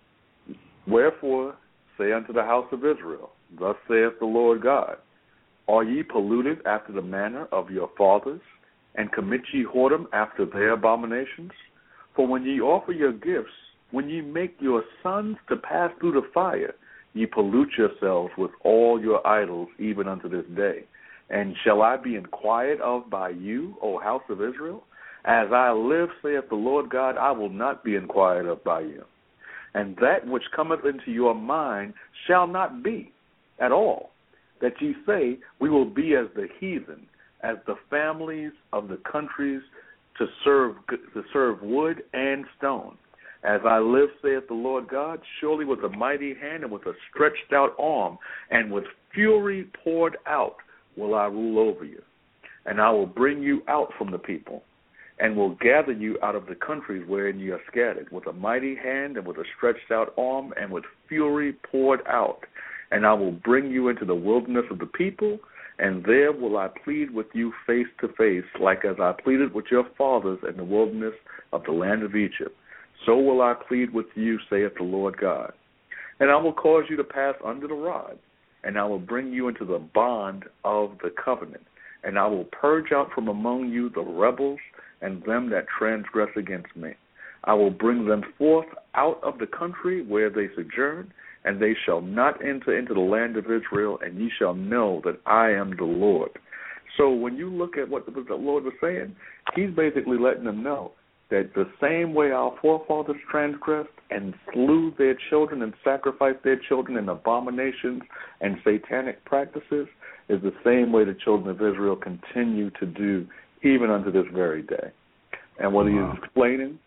wherefore say unto the house of Israel, thus saith the Lord God, are ye polluted after the manner of your fathers, and commit ye whoredom after their abominations? For when ye offer your gifts, when ye make your sons to pass through the fire, ye pollute yourselves with all your idols, even unto this day. And shall I be inquired of by you, O house of Israel? As I live, saith the Lord God, I will not be inquired of by you. And that which cometh into your mind shall not be at all, that ye say, we will be as the heathen, as the families of the countries, to serve to serve wood and stone. As I live, saith the Lord God, surely with a mighty hand and with a stretched out arm and with fury poured out will I rule over you. And I will bring you out from the people, and will gather you out of the countries wherein you are scattered, with a mighty hand and with a stretched out arm and with fury poured out. And I will bring you into the wilderness of the people, and there will I plead with you face to face, like as I pleaded with your fathers in the wilderness of the land of Egypt. So will I plead with you, saith the Lord God. And I will cause you to pass under the rod, and I will bring you into the bond of the covenant. And I will purge out from among you the rebels and them that transgress against me. I will bring them forth out of the country where they sojourn, and they shall not enter into the land of Israel, and ye shall know that I am the Lord. So when you look at what the Lord was saying, he's basically letting them know that the same way our forefathers transgressed and slew their children and sacrificed their children in abominations and satanic practices is the same way the children of Israel continue to do even unto this very day. And what wow. he is explaining,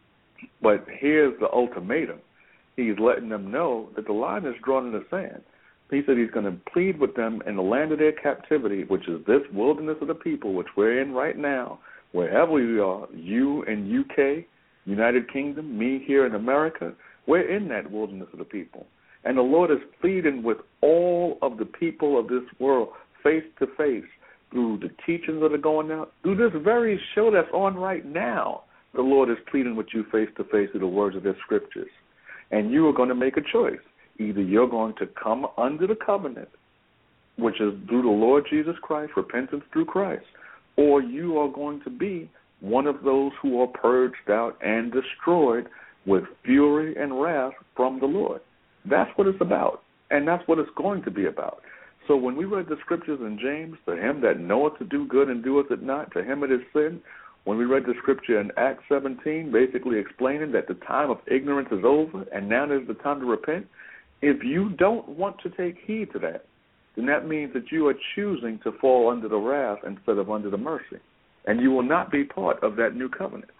but here's the ultimatum. He's letting them know that the line is drawn in the sand. He said he's going to plead with them in the land of their captivity, which is this wilderness of the people, which we're in right now, wherever we are, you in U K, United Kingdom, me here in America, we're in that wilderness of the people. And the Lord is pleading with all of the people of this world face to face through the teachings that are going out, through this very show that's on right now, the Lord is pleading with you face to face through the words of His scriptures. And you are going to make a choice. Either you're going to come under the covenant, which is through the Lord Jesus Christ, repentance through Christ, or you are going to be one of those who are purged out and destroyed with fury and wrath from the Lord. That's what it's about, and that's what it's going to be about. So when we read the scriptures in James, to him that knoweth to do good and doeth it not, to him it is sin. When we read the scripture in Acts seventeen, basically explaining that the time of ignorance is over and now is the time to repent, if you don't want to take heed to that, then that means that you are choosing to fall under the wrath instead of under the mercy. And you will not be part of that new covenant.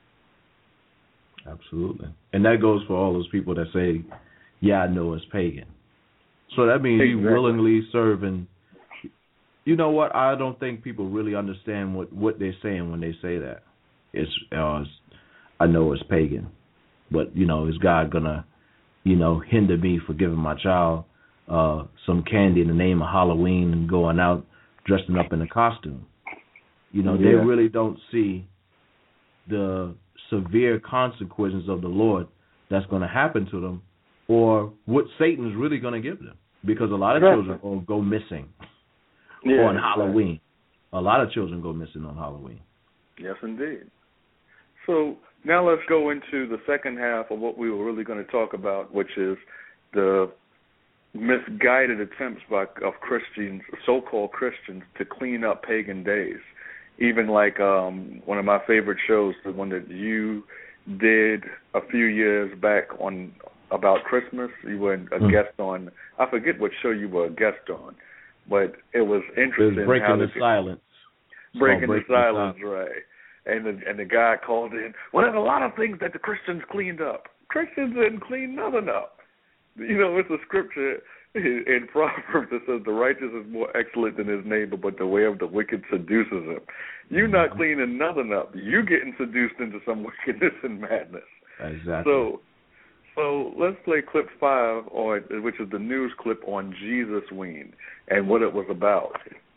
Absolutely. And that goes for all those people that say, yeah, I know it's pagan. So that means exactly. You willingly serve. And you know what? I don't think people really understand what, what they're saying when they say that. It's, uh, I know it's pagan. But, you know, is God going to, you know, hinder me for giving my child uh, some candy in the name of Halloween and going out dressing up in a costume? You know, yeah. They really don't see the severe consequences of the Lord that's going to happen to them, or what Satan's really going to give them. Because a lot of exactly. children will go missing yeah, on Halloween. Right. A lot of children go missing on Halloween. Yes, indeed. So now let's go into the second half of what we were really going to talk about, which is the misguided attempts by of Christians, so-called Christians, to clean up pagan days. Even like um, one of my favorite shows, the one that you did a few years back on about Christmas. You were a mm. guest on, I forget what show you were a guest on, but it was interesting. It was Breaking how the Silence. Breaking the Silence, right. And the, and the guy called in, well, there's a lot of things that the Christians cleaned up. Christians didn't clean nothing up. You know, it's a scripture in Proverbs that says the righteous is more excellent than his neighbor, but the way of the wicked seduces him. You're not cleaning nothing up. You getting seduced into some wickedness and madness. Exactly. So, so let's play clip five, or which is the news clip on Jesus Ween and what it was about.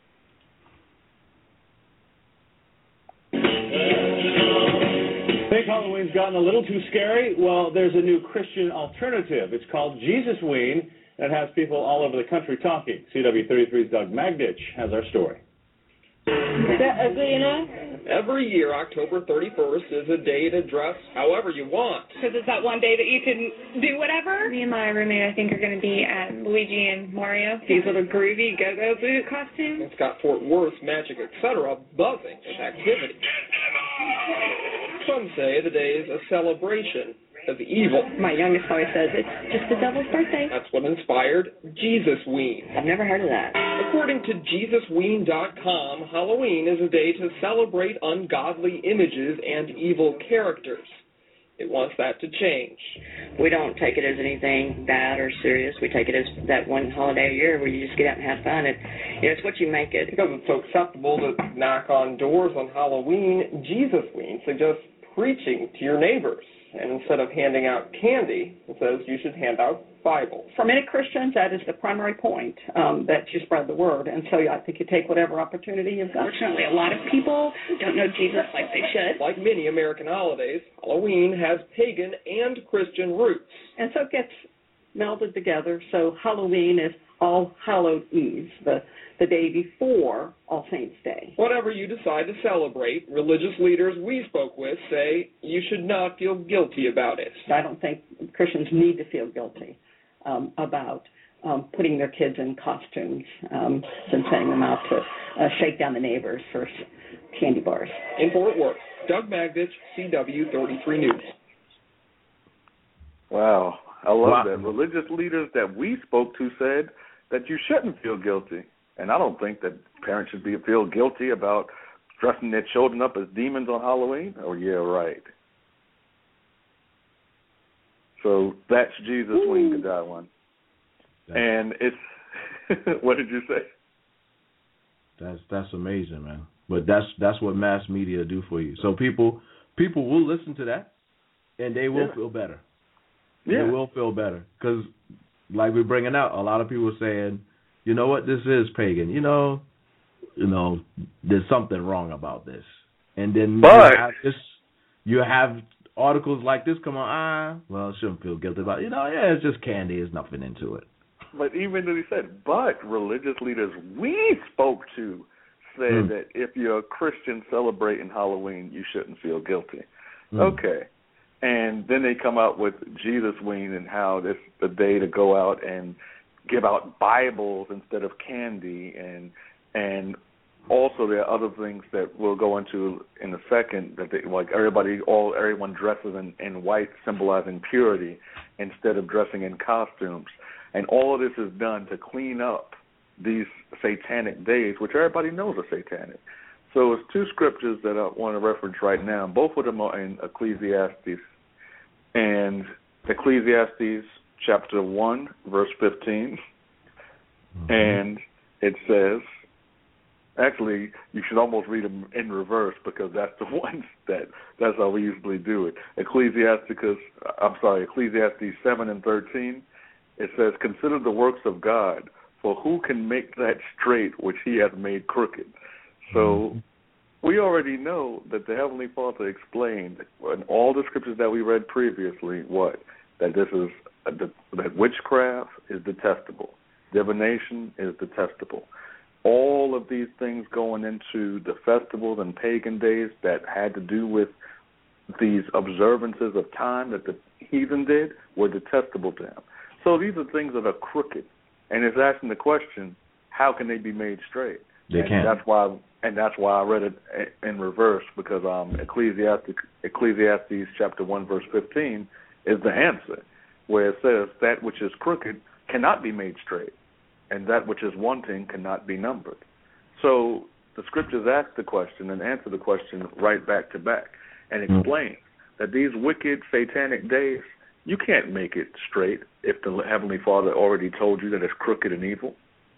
Think Halloween's gotten a little too scary? Well, there's a new Christian alternative. It's called Jesus Ween. That has people all over the country talking. C W thirty-three's Doug Magditch has our story. Is that ugly enough? Every year, October thirty-first is a day to dress however you want. Because it's that one day that you can do whatever. Me and my roommate, I think, are going to be at Luigi and Mario. These little groovy go-go boot costumes. It's got Fort Worth, Magic, et cetera buzzing with activity. Some say the day is a celebration of evil. My youngest always says it's just the devil's birthday. That's what inspired Jesus Ween. I've never heard of that. According to Jesus Ween dot com, Halloween is a day to celebrate ungodly images and evil characters. It wants that to change. We don't take it as anything bad or serious. We take it as that one holiday a year where you just get out and have fun. It, you know, it's what you make it. Because it's so acceptable to knock on doors on Halloween, Jesus Ween suggests preaching to your neighbors. And instead of handing out candy, it says you should hand out Bibles. For many Christians, that is the primary point, um, that you spread the word. And so I think you take whatever opportunity you've got. Fortunately, a lot of people don't know Jesus like they should. Like many American holidays, Halloween has pagan and Christian roots. And so it gets melded together. So Halloween is All Hallows Eve, the, the day before All Saints' Day. Whatever you decide to celebrate, religious leaders we spoke with say you should not feel guilty about it. I don't think Christians need to feel guilty um, about um, putting their kids in costumes um, and sending them out to uh, shake down the neighbors for candy bars. In Fort Worth, Doug Magditch, C W thirty-three News. Wow. I love wow. that. Religious leaders that we spoke to said that you shouldn't feel guilty. And I don't think that parents should be feel guilty about dressing their children up as demons on Halloween. Oh, yeah, right. So that's Jesus Ween, Godwin. And it's, what did you say? That's that's amazing, man. But that's that's what mass media do for you. So people people will listen to that, and they will yeah. feel better. Yeah. They will feel better. Because, like we're bringing out, a lot of people are saying, you know what, this is pagan. You know, you know, there's something wrong about this. And then but, you have this, you have articles like this come on, ah, well, I shouldn't feel guilty about it. You know, yeah, it's just candy. There's nothing into it. But even though he said, but religious leaders we spoke to said mm. that if you're a Christian celebrating Halloween, you shouldn't feel guilty. Mm. Okay. And then they come out with Jesus Ween and how it's the day to go out and give out Bibles instead of candy, and and also there are other things that we'll go into in a second, that they, like everybody, all everyone dresses in, in white, symbolizing purity, instead of dressing in costumes. And all of this is done to clean up these satanic days, which everybody knows are satanic. So it's two scriptures that I want to reference right now. Both of them are in Ecclesiastes. And Ecclesiastes chapter one, verse fifteen. Mm-hmm. And it says, actually, you should almost read them in reverse because that's the ones that, that's how we usually do it. Ecclesiasticus, I'm sorry, Ecclesiastes seven and thirteen. It says, consider the works of God, for who can make that straight which he hath made crooked? So mm-hmm. we already know that the Heavenly Father explained in all the scriptures that we read previously, what? That this is, a, that witchcraft is detestable. Divination is detestable. All of these things going into the festivals and pagan days that had to do with these observances of time that the heathen did were detestable to him. So these are things that are crooked, and it's asking the question, how can they be made straight? They and can't. That's why, and that's why I read it in reverse, because um, Ecclesiastes, Ecclesiastes chapter one verse fifteen is the answer, where it says that which is crooked cannot be made straight, and that which is wanting cannot be numbered. So the scriptures ask the question and answer the question right back to back, and explain mm-hmm. that these wicked satanic days, you can't make it straight if the Heavenly Father already told you that it's crooked and evil.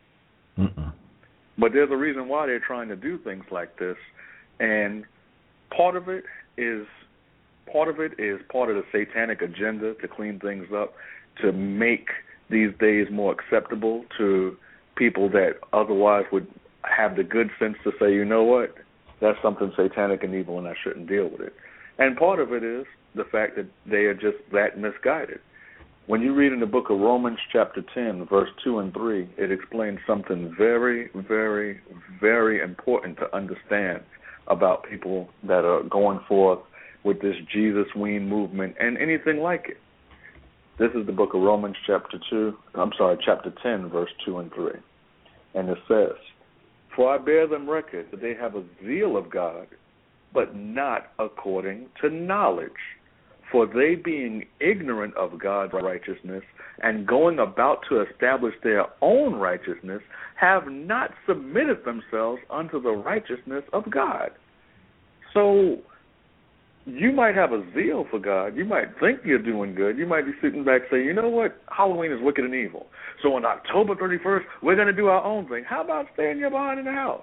Mm-mm. But there's a reason why they're trying to do things like this, and part of it is part of it is part of the satanic agenda to clean things up, to make these days more acceptable to people that otherwise would have the good sense to say, you know what, that's something satanic and evil, and I shouldn't deal with it. And part of it is the fact that they are just that misguided. When you read in the book of Romans chapter ten, verse two and three, it explains something very, very, very important to understand about people that are going forth with this Jesus Ween movement and anything like it. This is the book of Romans chapter two, I'm sorry, chapter ten, verse two and three. And it says, for I bear them record that they have a zeal of God, but not according to knowledge. For they, being ignorant of God's righteousness and going about to establish their own righteousness, have not submitted themselves unto the righteousness of God. So you might have a zeal for God. You might think you're doing good. You might be sitting back saying, you know what, Halloween is wicked and evil. So on October thirty-first, we're going to do our own thing. How about staying your behind in the house?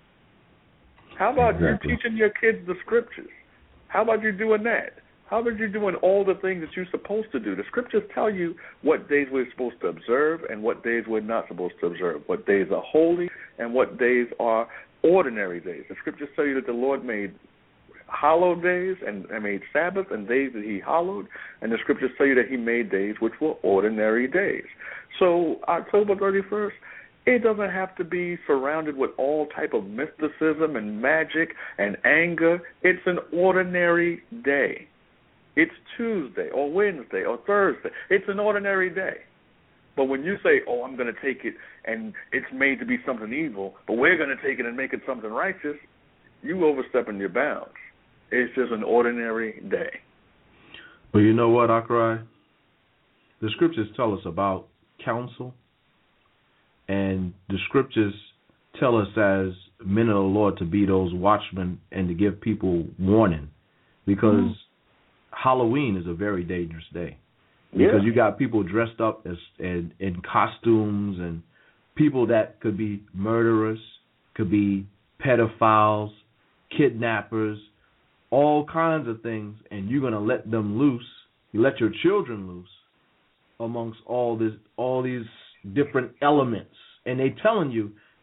How about exactly. you teaching your kids the scriptures? How about you doing that? How about you doing all the things that you're supposed to do? The scriptures tell you what days we're supposed to observe and what days we're not supposed to observe, what days are holy and what days are ordinary days. The scriptures tell you that the Lord made hallowed days and, and made Sabbath and days that he hallowed, and the scriptures tell you that he made days which were ordinary days. So October thirty-first, it doesn't have to be surrounded with all type of mysticism and magic and anger. It's an ordinary day. It's Tuesday or Wednesday or Thursday. It's an ordinary day. But when you say, oh, I'm going to take it and it's made to be something evil, but we're going to take it and make it something righteous, you overstepping your bounds. It's just an ordinary day. Well, you know what, Akrai? The scriptures tell us about counsel, and the scriptures tell us as men of the Lord to be those watchmen and to give people warning, because mm-hmm. Halloween is a very dangerous day. Because yeah. you got people dressed up as in, in costumes, and people that could be murderers, could be pedophiles, kidnappers, all kinds of things, and you're going to let them loose. You let your children loose amongst all this, all these different elements, and they telling you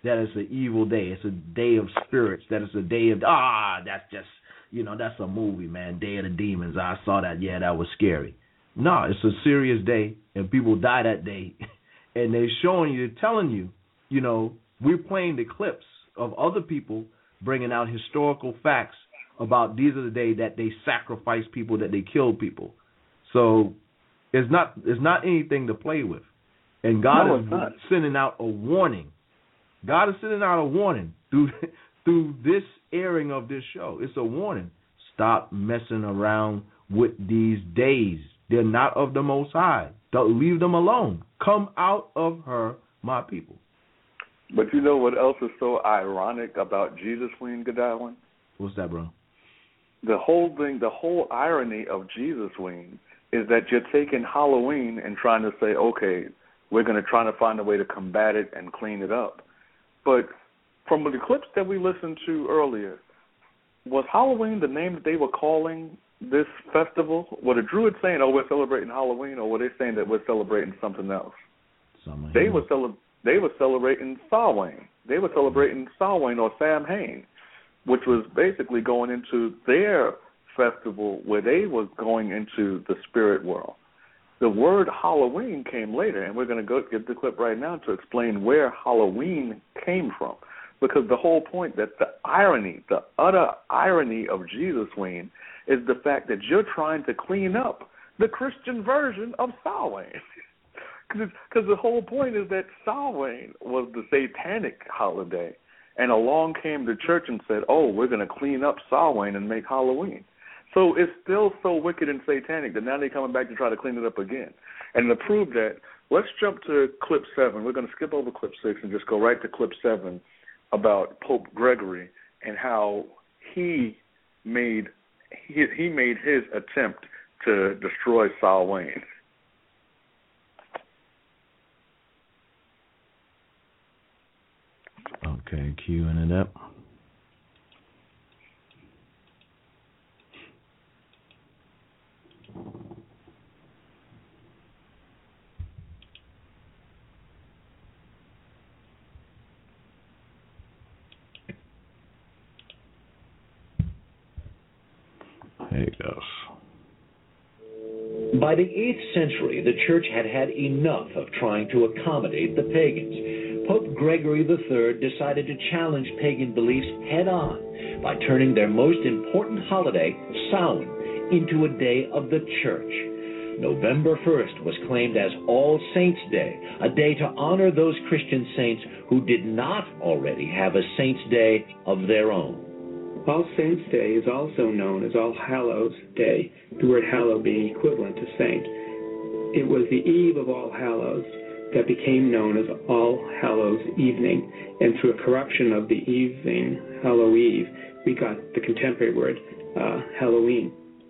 that it's an evil day. It's a day of spirits. That it's a day of, ah, that's just, you know, that's a movie, man. Day of the Demons. I saw that. Yeah, that was scary. No, it's a serious day, and people die that day. And they're showing you, telling you, you know, we're playing the clips of other people bringing out historical facts about these are the day that they sacrifice people, that they kill people. So it's not it's not anything to play with. And God no, is sending out a warning. God is sending out a warning through through this airing of this show. It's a warning. Stop messing around with these days. They're not of the Most High. Don't leave them alone. Come out of her, my people. But you know what else is so ironic about Jesus Week, Godwin? What's that, bro? The whole thing, the whole irony of Jesus Week is that you're taking Halloween and trying to say, okay, we're going to try to find a way to combat it and clean it up. But from the clips that we listened to earlier, was Halloween the name that they were calling this festival? Were the Druids saying, oh, we're celebrating Halloween, or were they saying that we're celebrating something else? Something they were cele- They were celebrating Samhain. They were celebrating Samhain or Samhain, which was basically going into their festival where they were going into the spirit world. The word Halloween came later, and we're going to go get the clip right now to explain where Halloween came from. Because the whole point, that the irony, the utter irony of Jesus Week is the fact that you're trying to clean up the Christian version of Samhain. Because the whole point is that Samhain was the satanic holiday, and along came the church and said, oh, we're going to clean up Samhain and make Halloween. So it's still so wicked and satanic that now they're coming back to try to clean it up again. And to prove that, let's jump to clip seven. We're going to skip over clip six and just go right to clip seven about Pope Gregory and how he made he, he made his attempt to destroy Samhain. Okay, queuing it up. There it goes. By the eighth century, the church had had enough of trying to accommodate the pagans. Pope Gregory the Third decided to challenge pagan beliefs head-on by turning their most important holiday, Samhain, into a day of the church. November first was claimed as All Saints' Day, a day to honor those Christian saints who did not already have a Saints' Day of their own. All Saints' Day is also known as All Hallows' Day, the word hallow being equivalent to saint. It was the eve of All Hallows that became known as All Hallows' Evening, and through a corruption of the evening, Hallow Eve, we got the contemporary word, uh, Halloween.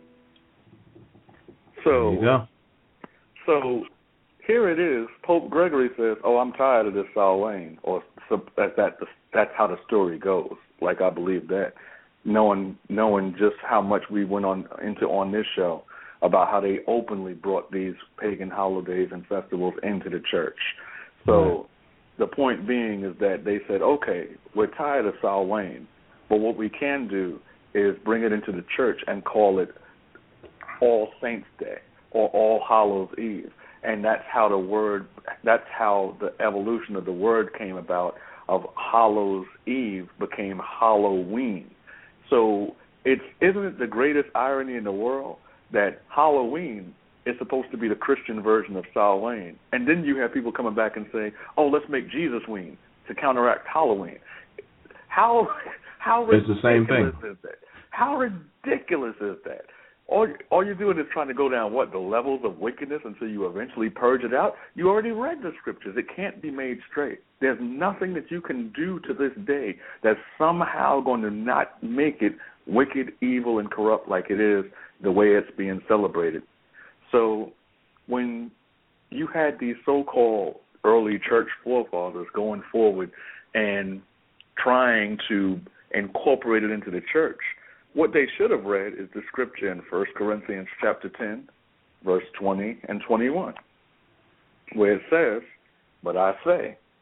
So, there you go. So here it is. Pope Gregory says, "Oh, I'm tired of this Samhain," or that, that that's how the story goes. Like, I believe that, knowing knowing just how much we went on into on this show about how they openly brought these pagan holidays and festivals into the church. So right. The point being is that they said, okay, we're tired of Samhain, but what we can do is bring it into the church and call it All Saints' Day or All Hallows' Eve. And that's how the word, that's how the evolution of the word came about, of Hallows' Eve became Halloween. So it's, isn't it the greatest irony in the world that Halloween is supposed to be the Christian version of Samhain, and then you have people coming back and say, "Oh, let's make Jesus Week to counteract Halloween." How how it's ridiculous the same thing. is that? How ridiculous is that? All all you're doing is trying to go down what the levels of wickedness until you eventually purge it out. You already read the scriptures; it can't be made straight. There's nothing that you can do to this day that's somehow going to not make it wicked, evil, and corrupt like it is the way it's being celebrated. So when you had these so-called early church forefathers going forward and trying to incorporate it into the church, what they should have read is the scripture in First Corinthians chapter ten, verse twenty and twenty-one, where it says, "But I say,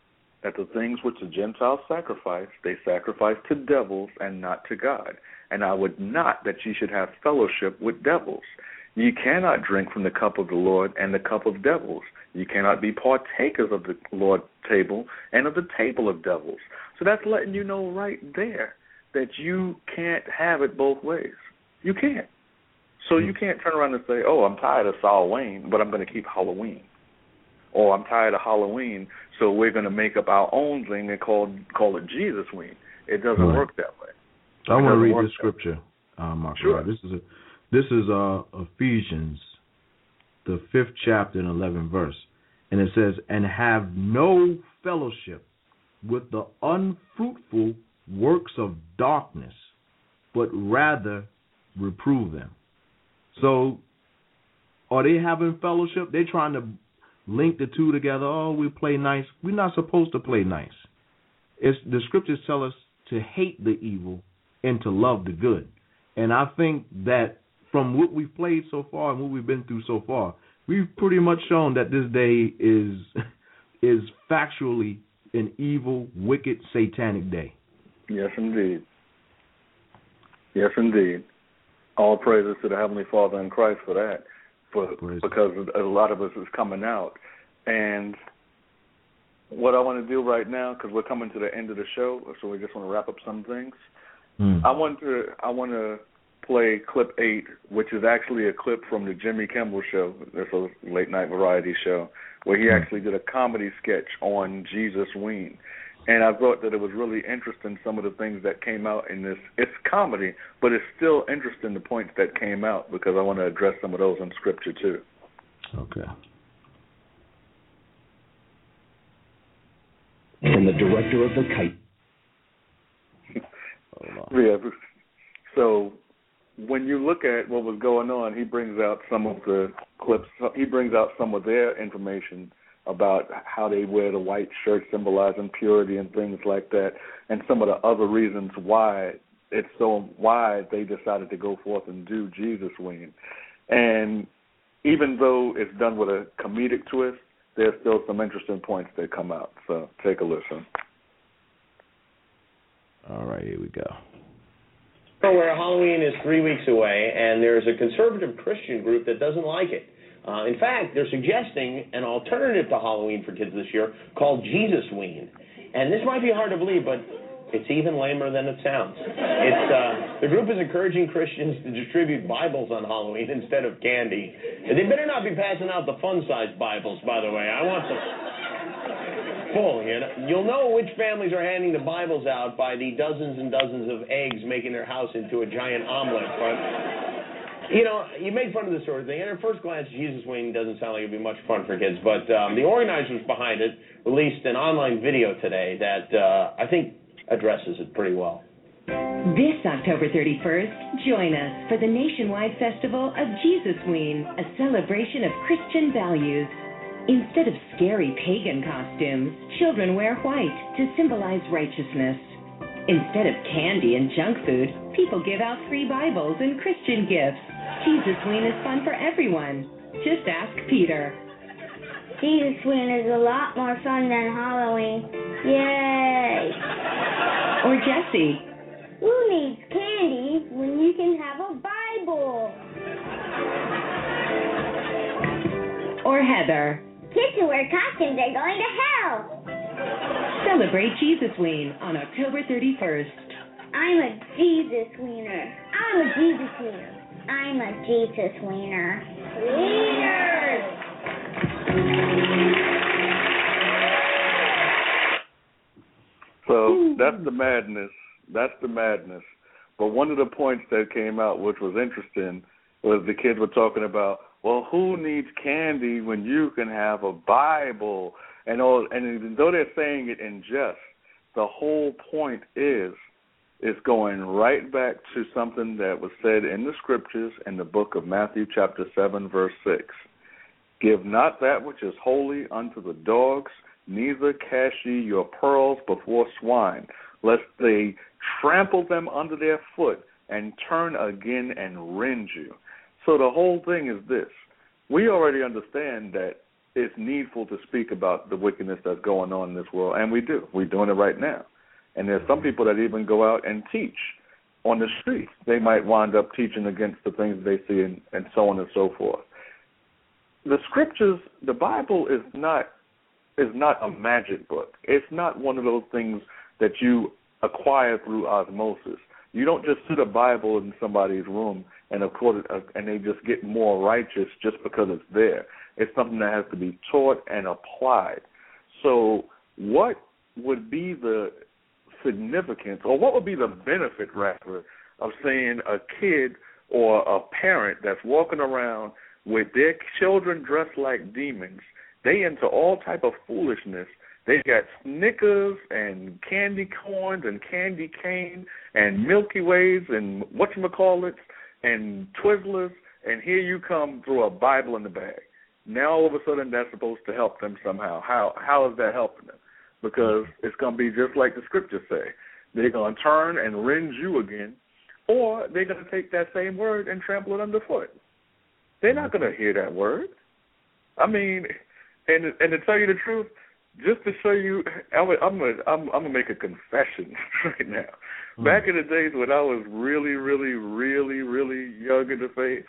that the things which the Gentiles sacrifice, they sacrifice to devils and not to God. And I would not that ye should have fellowship with devils. Ye cannot drink from the cup of the Lord and the cup of devils. Ye cannot be partakers of the Lord's table and of the table of devils. So that's letting you know right there that you can't have it both ways. You can't. So you can't turn around and say, oh, I'm tired of Samhain, but I'm going to keep Halloween. Or I'm tired of Halloween, so we're going to make up our own thing and call call it Jesusween. It doesn't right. work that way. I want to read this scripture, uh, Mark. Sure. This is a, this is uh, Ephesians, the fifth chapter and eleventh verse, and it says, "And have no fellowship with the unfruitful works of darkness, but rather reprove them." So, are they having fellowship? They're trying to link the two together. Oh, we play nice. We're not supposed to play nice. It's, the scriptures tell us to hate the evil and to love the good. And I think that from what we've played so far and what we've been through so far, we've pretty much shown that this day is is factually an evil, wicked, satanic day. Yes, indeed. Yes, indeed. All praises to the Heavenly Father in Christ for that, for because a lot of us is coming out. And what I want to do right now, because we're coming to the end of the show, so we just want to wrap up some things. Mm. I want to I want to play clip eight, which is actually a clip from the Jimmy Kimmel Show. That's a late night variety show where he mm. actually did a comedy sketch on Jesusween. And I thought that it was really interesting, some of the things that came out in this. It's comedy, but it's still interesting, the points that came out, because I want to address some of those in Scripture, too. Okay. From the director of the Kite. Yeah, so when you look at what was going on, he brings out some of the clips. He brings out some of their information about how they wear the white shirt symbolizing purity and things like that, and some of the other reasons why it's so why they decided to go forth and do Jesusween. And even though it's done with a comedic twist, there's still some interesting points that come out. So take a listen. All right, here we go. Where Halloween is three weeks away, and there's a conservative Christian group that doesn't like it. Uh, in fact, they're suggesting an alternative to Halloween for kids this year called Jesusween. And this might be hard to believe, but it's even lamer than it sounds. It's uh, the group is encouraging Christians to distribute Bibles on Halloween instead of candy. And they better not be passing out the fun-sized Bibles, by the way. I want them full. You know? You'll know which families are handing the Bibles out by the dozens and dozens of eggs making their house into a giant omelet. But you know, you make fun of this sort of thing, and at first glance, Jesusween doesn't sound like it'd be much fun for kids, but um, the organizers behind it released an online video today that uh, I think addresses it pretty well. This October thirty-first, join us for the nationwide festival of Jesusween, a celebration of Christian values. Instead of scary pagan costumes, children wear white to symbolize righteousness. Instead of candy and junk food, people give out free Bibles and Christian gifts. Jesusween is fun for everyone. Just ask Peter. Jesusween is a lot more fun than Halloween. Yay! Or Jesse. Who needs candy when you can have a Bible? Or Heather. Kids who wear costumes are going to hell. Celebrate Jesusween on October thirty-first. I'm a Jesusweener. I'm a Jesusweener. I'm a Jesusweener. Wieners! So that's the madness. That's the madness. But one of the points that came out, which was interesting, was the kids were talking about, well, who needs candy when you can have a Bible? And all, and though they're saying it in jest, the whole point is, is going right back to something that was said in the Scriptures in the book of Matthew chapter seven, verse six. Give not that which is holy unto the dogs, neither cast ye your pearls before swine, lest they trample them under their foot and turn again and rend you. So the whole thing is this. We already understand that it's needful to speak about the wickedness that's going on in this world, and we do. We're doing it right now. And there's some people that even go out and teach on the streets. They might wind up teaching against the things they see and, and so on and so forth. The scriptures, the Bible is not is not a magic book. It's not one of those things that you acquire through osmosis. You don't just sit a Bible in somebody's room and of course, uh, and they just get more righteous just because it's there. It's something that has to be taught and applied. So what would be the significance, or what would be the benefit, rather, of saying a kid or a parent that's walking around with their children dressed like demons, they into all type of foolishness. They got Snickers and candy corns and candy cane and Milky Ways and whatchamacallits and Twizzlers, and here you come through a Bible in the bag. Now all of a sudden that's supposed to help them somehow. How how is that helping them? Because it's going to be just like the scriptures say. They're going to turn and rend you again, or they're going to take that same word and trample it underfoot. They're not going to hear that word. I mean, and and to tell you the truth, just to show you, I'm I'm gonna, I'm, I'm gonna make a confession right now. Mm. Back in the days when I was really, really, really, really young in the faith,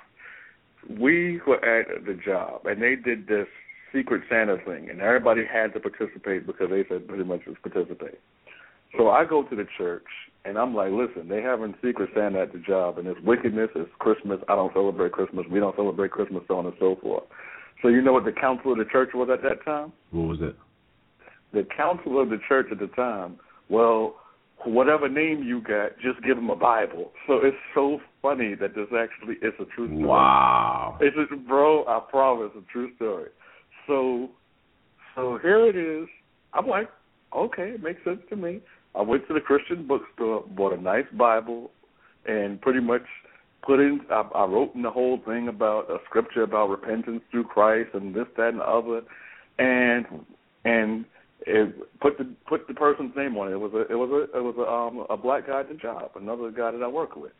we were at the job, and they did this Secret Santa thing, and everybody had to participate because they said pretty much just participate. So I go to the church, and I'm like, listen, they having Secret Santa at the job, and it's wickedness, it's Christmas, I don't celebrate Christmas, we don't celebrate Christmas, so on and so forth. So you know what the council of the church was at that time? What was it? The council of the church at the time, well, whatever name you got, just give them a Bible. So it's so funny that this actually is a true story. Wow. It's a, bro, I promise, a true story. So, so here it is. I'm like, okay, it makes sense to me. I went to the Christian bookstore, bought a nice Bible, and pretty much put in. I, I wrote in the whole thing about a scripture about repentance through Christ and this, that, and the other, and and it put the put the person's name on it. It was a it was a it was a um a black guy at the job, another guy that I work with.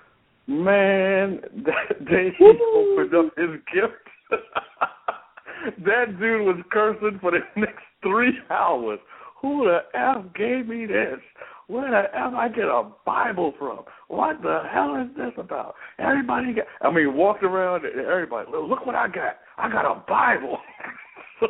Man, that day he opened up his gift. That dude was cursing for the next three hours. Who the F gave me this? Where the F I get a Bible from? What the hell is this about? Everybody got, I mean, walked around and everybody, look what I got. I got a Bible. so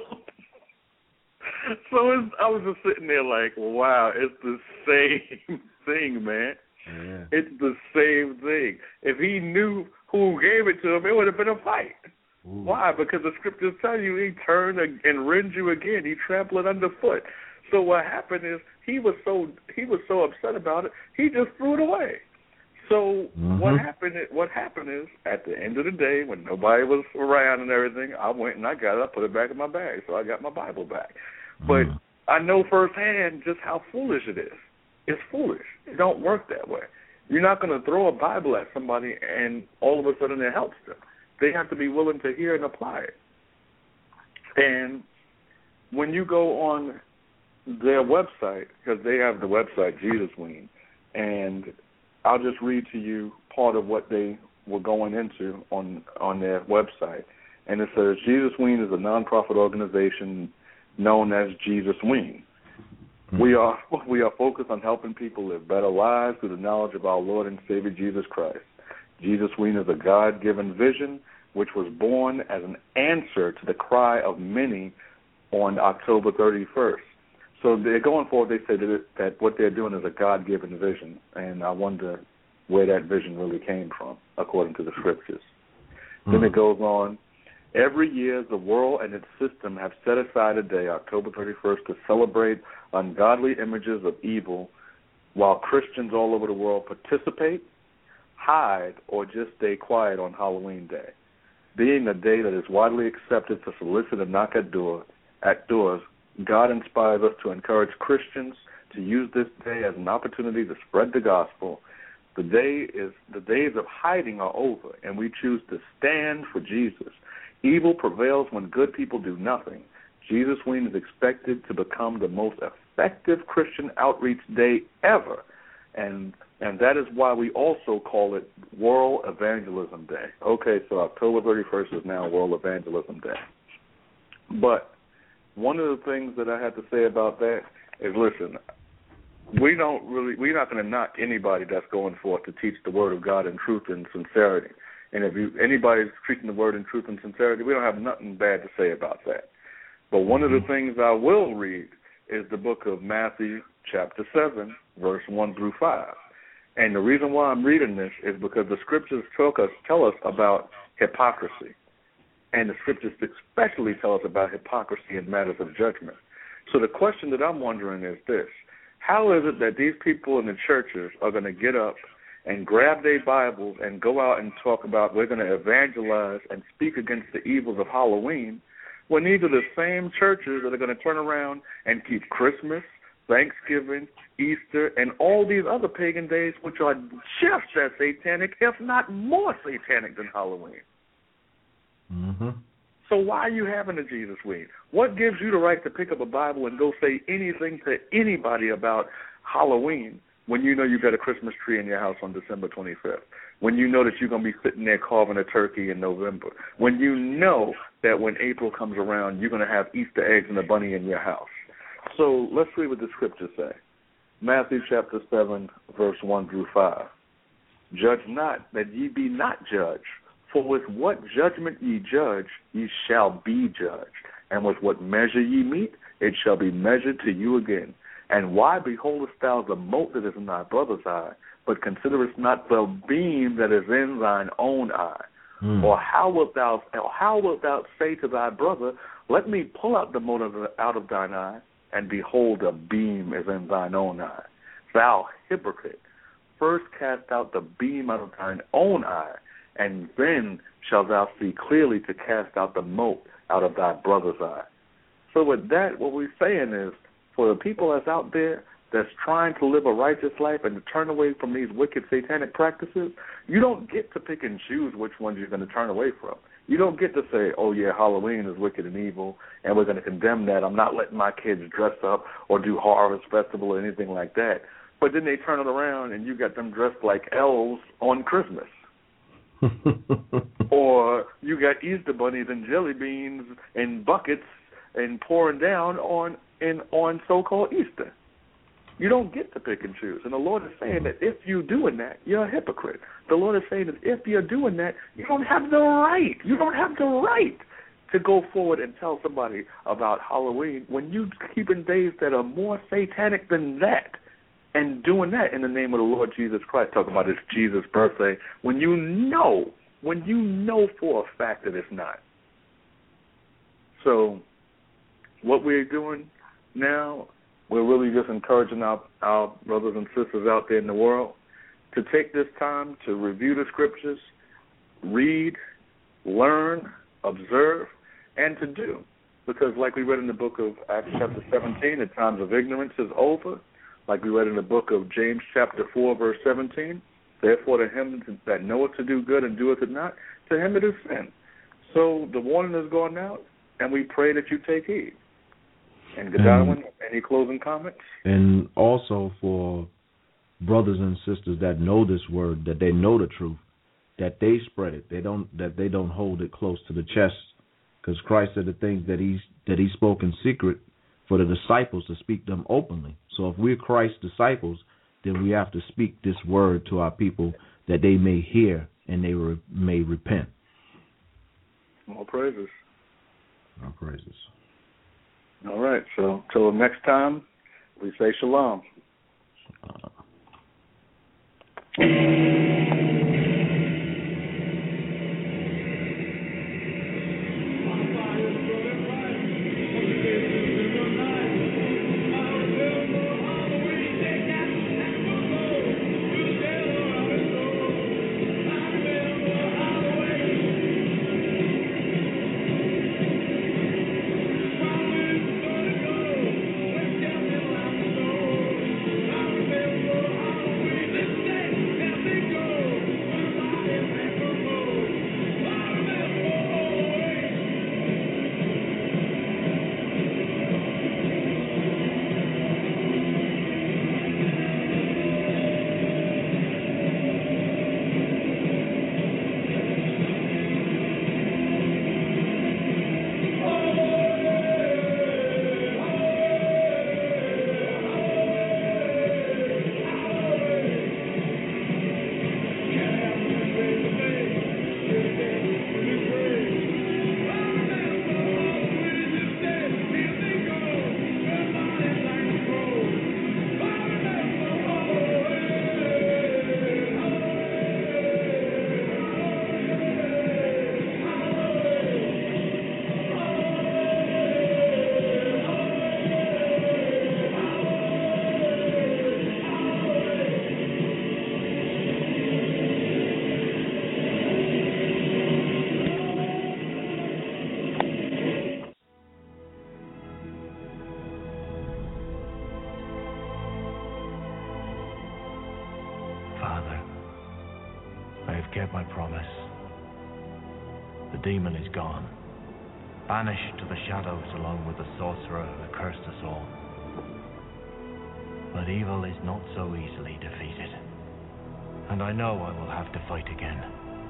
so it's, I was just sitting there like, wow, it's the same thing, man. Yeah. It's the same thing. If he knew who gave it to him, it would have been a fight. Ooh. Why? Because the scriptures tell you he turned and rend you again. He trampled it underfoot. So what happened is he was so he was so upset about it, he just threw it away. So mm-hmm. what happened? What happened is at the end of the day, when nobody was around and everything, I went and I got it. I put it back in my bag, so I got my Bible back. Mm. But I know firsthand just how foolish it is. It's foolish. It don't work that way. You're not going to throw a Bible at somebody and all of a sudden it helps them. They have to be willing to hear and apply it. And when you go on their website, because they have the website Jesus Ween, and I'll just read to you part of what they were going into on on their website. And it says, Jesus Ween is a nonprofit organization known as Jesus Ween. Mm-hmm. We are we are focused on helping people live better lives through the knowledge of our Lord and Savior Jesus Christ. Jesus Ween is a God-given vision which was born as an answer to the cry of many on October thirty-first. So they're going forward, they say that, it, that what they're doing is a God-given vision, and I wonder where that vision really came from, according to the scriptures. Mm-hmm. Then it goes on, every year the world and its system have set aside a day, October thirty-first, to celebrate ungodly images of evil, while Christians all over the world participate, hide, or just stay quiet on Halloween Day. Being a day that is widely accepted to solicit and knock at, door, at doors, God inspires us to encourage Christians to use this day as an opportunity to spread the gospel. The day is the days of hiding are over, and we choose to stand for Jesus. Evil prevails when good people do nothing. Jesus Ween is expected to become the most effective Christian outreach day ever, and and that is why we also call it World Evangelism Day. Okay, so October thirty-first is now World Evangelism Day. But one of the things that I have to say about that is, listen, we don't really, we're not going to knock anybody that's going forth to teach the Word of God in truth and sincerity. And if you, anybody's preaching the Word in truth and sincerity, we don't have nothing bad to say about that. But one of the things I will read is the book of Matthew, chapter seven, verse one through five. And the reason why I'm reading this is because the scriptures tell us, tell us about hypocrisy. And the scriptures especially tell us about hypocrisy in matters of judgment. So the question that I'm wondering is this: how is it that these people in the churches are going to get up and grab their Bibles and go out and talk about we're going to evangelize and speak against the evils of Halloween, when these are the same churches that are going to turn around and keep Christmas, Thanksgiving, Easter, and all these other pagan days, which are just as satanic, if not more satanic than Halloween? Mm-hmm. So why are you having a Jesus Week? What gives you the right to pick up a Bible and go say anything to anybody about Halloween when you know you got a Christmas tree in your house on December twenty-fifth? When you know that you're going to be sitting there carving a turkey in November? When you know that when April comes around, you're going to have Easter eggs and a bunny in your house? So let's read what the scriptures say. Matthew chapter seven, verse one through five. Judge not, that ye be not judged. For with what judgment ye judge, ye shall be judged. And with what measure ye meet, it shall be measured to you again. And why beholdest thou the mote that is in thy brother's eye, but considerest not the beam that is in thine own eye? Mm. Or how wilt thou, or how wilt thou say to thy brother, let me pull out the mote out of thine eye, and behold, a beam is in thine own eye? Thou hypocrite, first cast out the beam out of thine own eye, and then shalt thou see clearly to cast out the mote out of thy brother's eye. So with that, what we're saying is, for the people that's out there that's trying to live a righteous life and to turn away from these wicked satanic practices, you don't get to pick and choose which ones you're going to turn away from. You don't get to say, oh, yeah, Halloween is wicked and evil, and we're going to condemn that. I'm not letting my kids dress up or do Harvest Festival or anything like that. But then they turn it around and you got them dressed like elves on Christmas. Or you got Easter bunnies and jelly beans and buckets and pouring down on in on so-called Easter. You don't get to pick and choose. And the Lord is saying that if you're doing that, you're a hypocrite. The Lord is saying that if you're doing that, you don't have the right. You don't have the right to go forward and tell somebody about Halloween when you're keeping days that are more satanic than that. And doing that in the name of the Lord Jesus Christ, talking about his Jesus' birthday, when you know, when you know for a fact that it's not. So what we're doing now, we're really just encouraging our, our brothers and sisters out there in the world to take this time to review the scriptures, read, learn, observe, and to do. Because like we read in the book of Acts chapter seventeen, the times of ignorance is over. Like we read in the book of James chapter four, verse seventeen, therefore to him that knoweth to do good and doeth it not, to him it is sin. So the warning is going out, and we pray that you take heed. And Godwin, any closing comments? And also for brothers and sisters that know this word, that they know the truth, that they spread it. They don't that they don't hold it close to the chest, because Christ said the things that he that he spoke in secret for the disciples to speak them openly. So if we're Christ's disciples, then we have to speak this word to our people that they may hear and they re- may repent. More praises. More praises. All right, so till next time, we say shalom. Uh. I've kept my promise. The demon is gone, banished to the shadows along with the sorcerer who cursed us all. But evil is not so easily defeated, and I know I will have to fight again.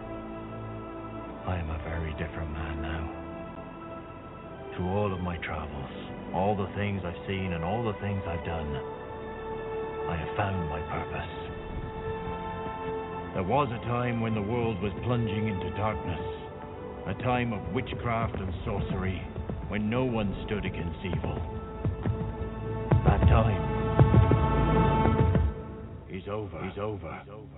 I am a very different man now. Through all of my travels, all the things I've seen and all the things I've done, I have found my purpose. There was a time when the world was plunging into darkness, a time of witchcraft and sorcery, when no one stood against evil. That time is over. Is over. Is over.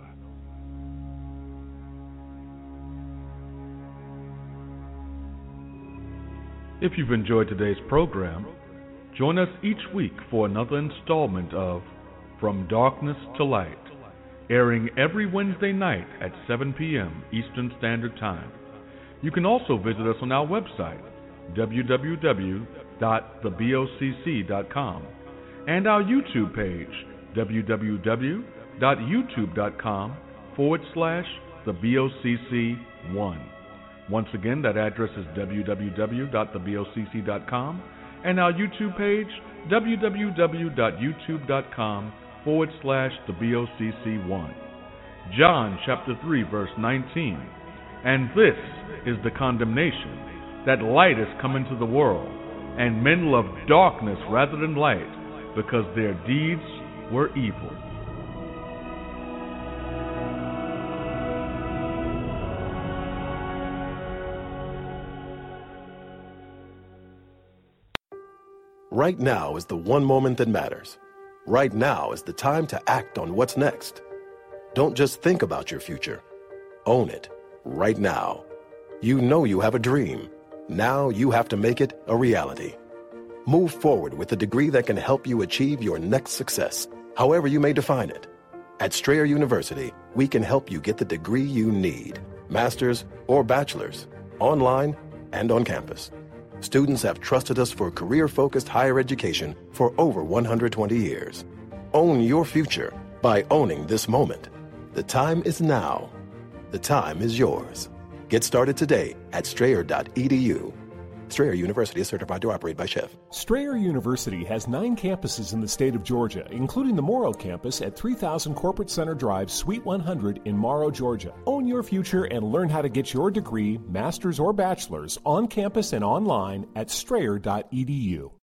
If you've enjoyed today's program, join us each week for another installment of From Darkness to Light, airing every Wednesday night at seven p.m. Eastern Standard Time. You can also visit us on our website, w w w dot the boc dot com, and our YouTube page, w w w dot youtube dot com forward slash the BOCC one. Once again, that address is w w w dot the boc dot com, and our YouTube page, w w w dot youtube dot com forward slash the BOCC one. John chapter three, verse nineteen. And this is the condemnation, that light has come into the world, and men love darkness rather than light, because their deeds were evil. Right now is the one moment that matters. Right now is the time to act on what's next. Don't just think about your future. Own it. Right now. You know you have a dream. Now you have to make it a reality. Move forward with a degree that can help you achieve your next success, however you may define it. At Strayer University, we can help you get the degree you need, master's or bachelor's, online and on campus. Students have trusted us for career-focused higher education for over one hundred twenty years. Own your future by owning this moment. The time is now. The time is yours. Get started today at strayer dot e d u. Strayer University is certified to operate by C H E F. Strayer University has nine campuses in the state of Georgia, including the Morrow campus at three thousand Corporate Center Drive, Suite one hundred in Morrow, Georgia. Own your future and learn how to get your degree, master's or bachelor's, on campus and online at strayer dot e d u.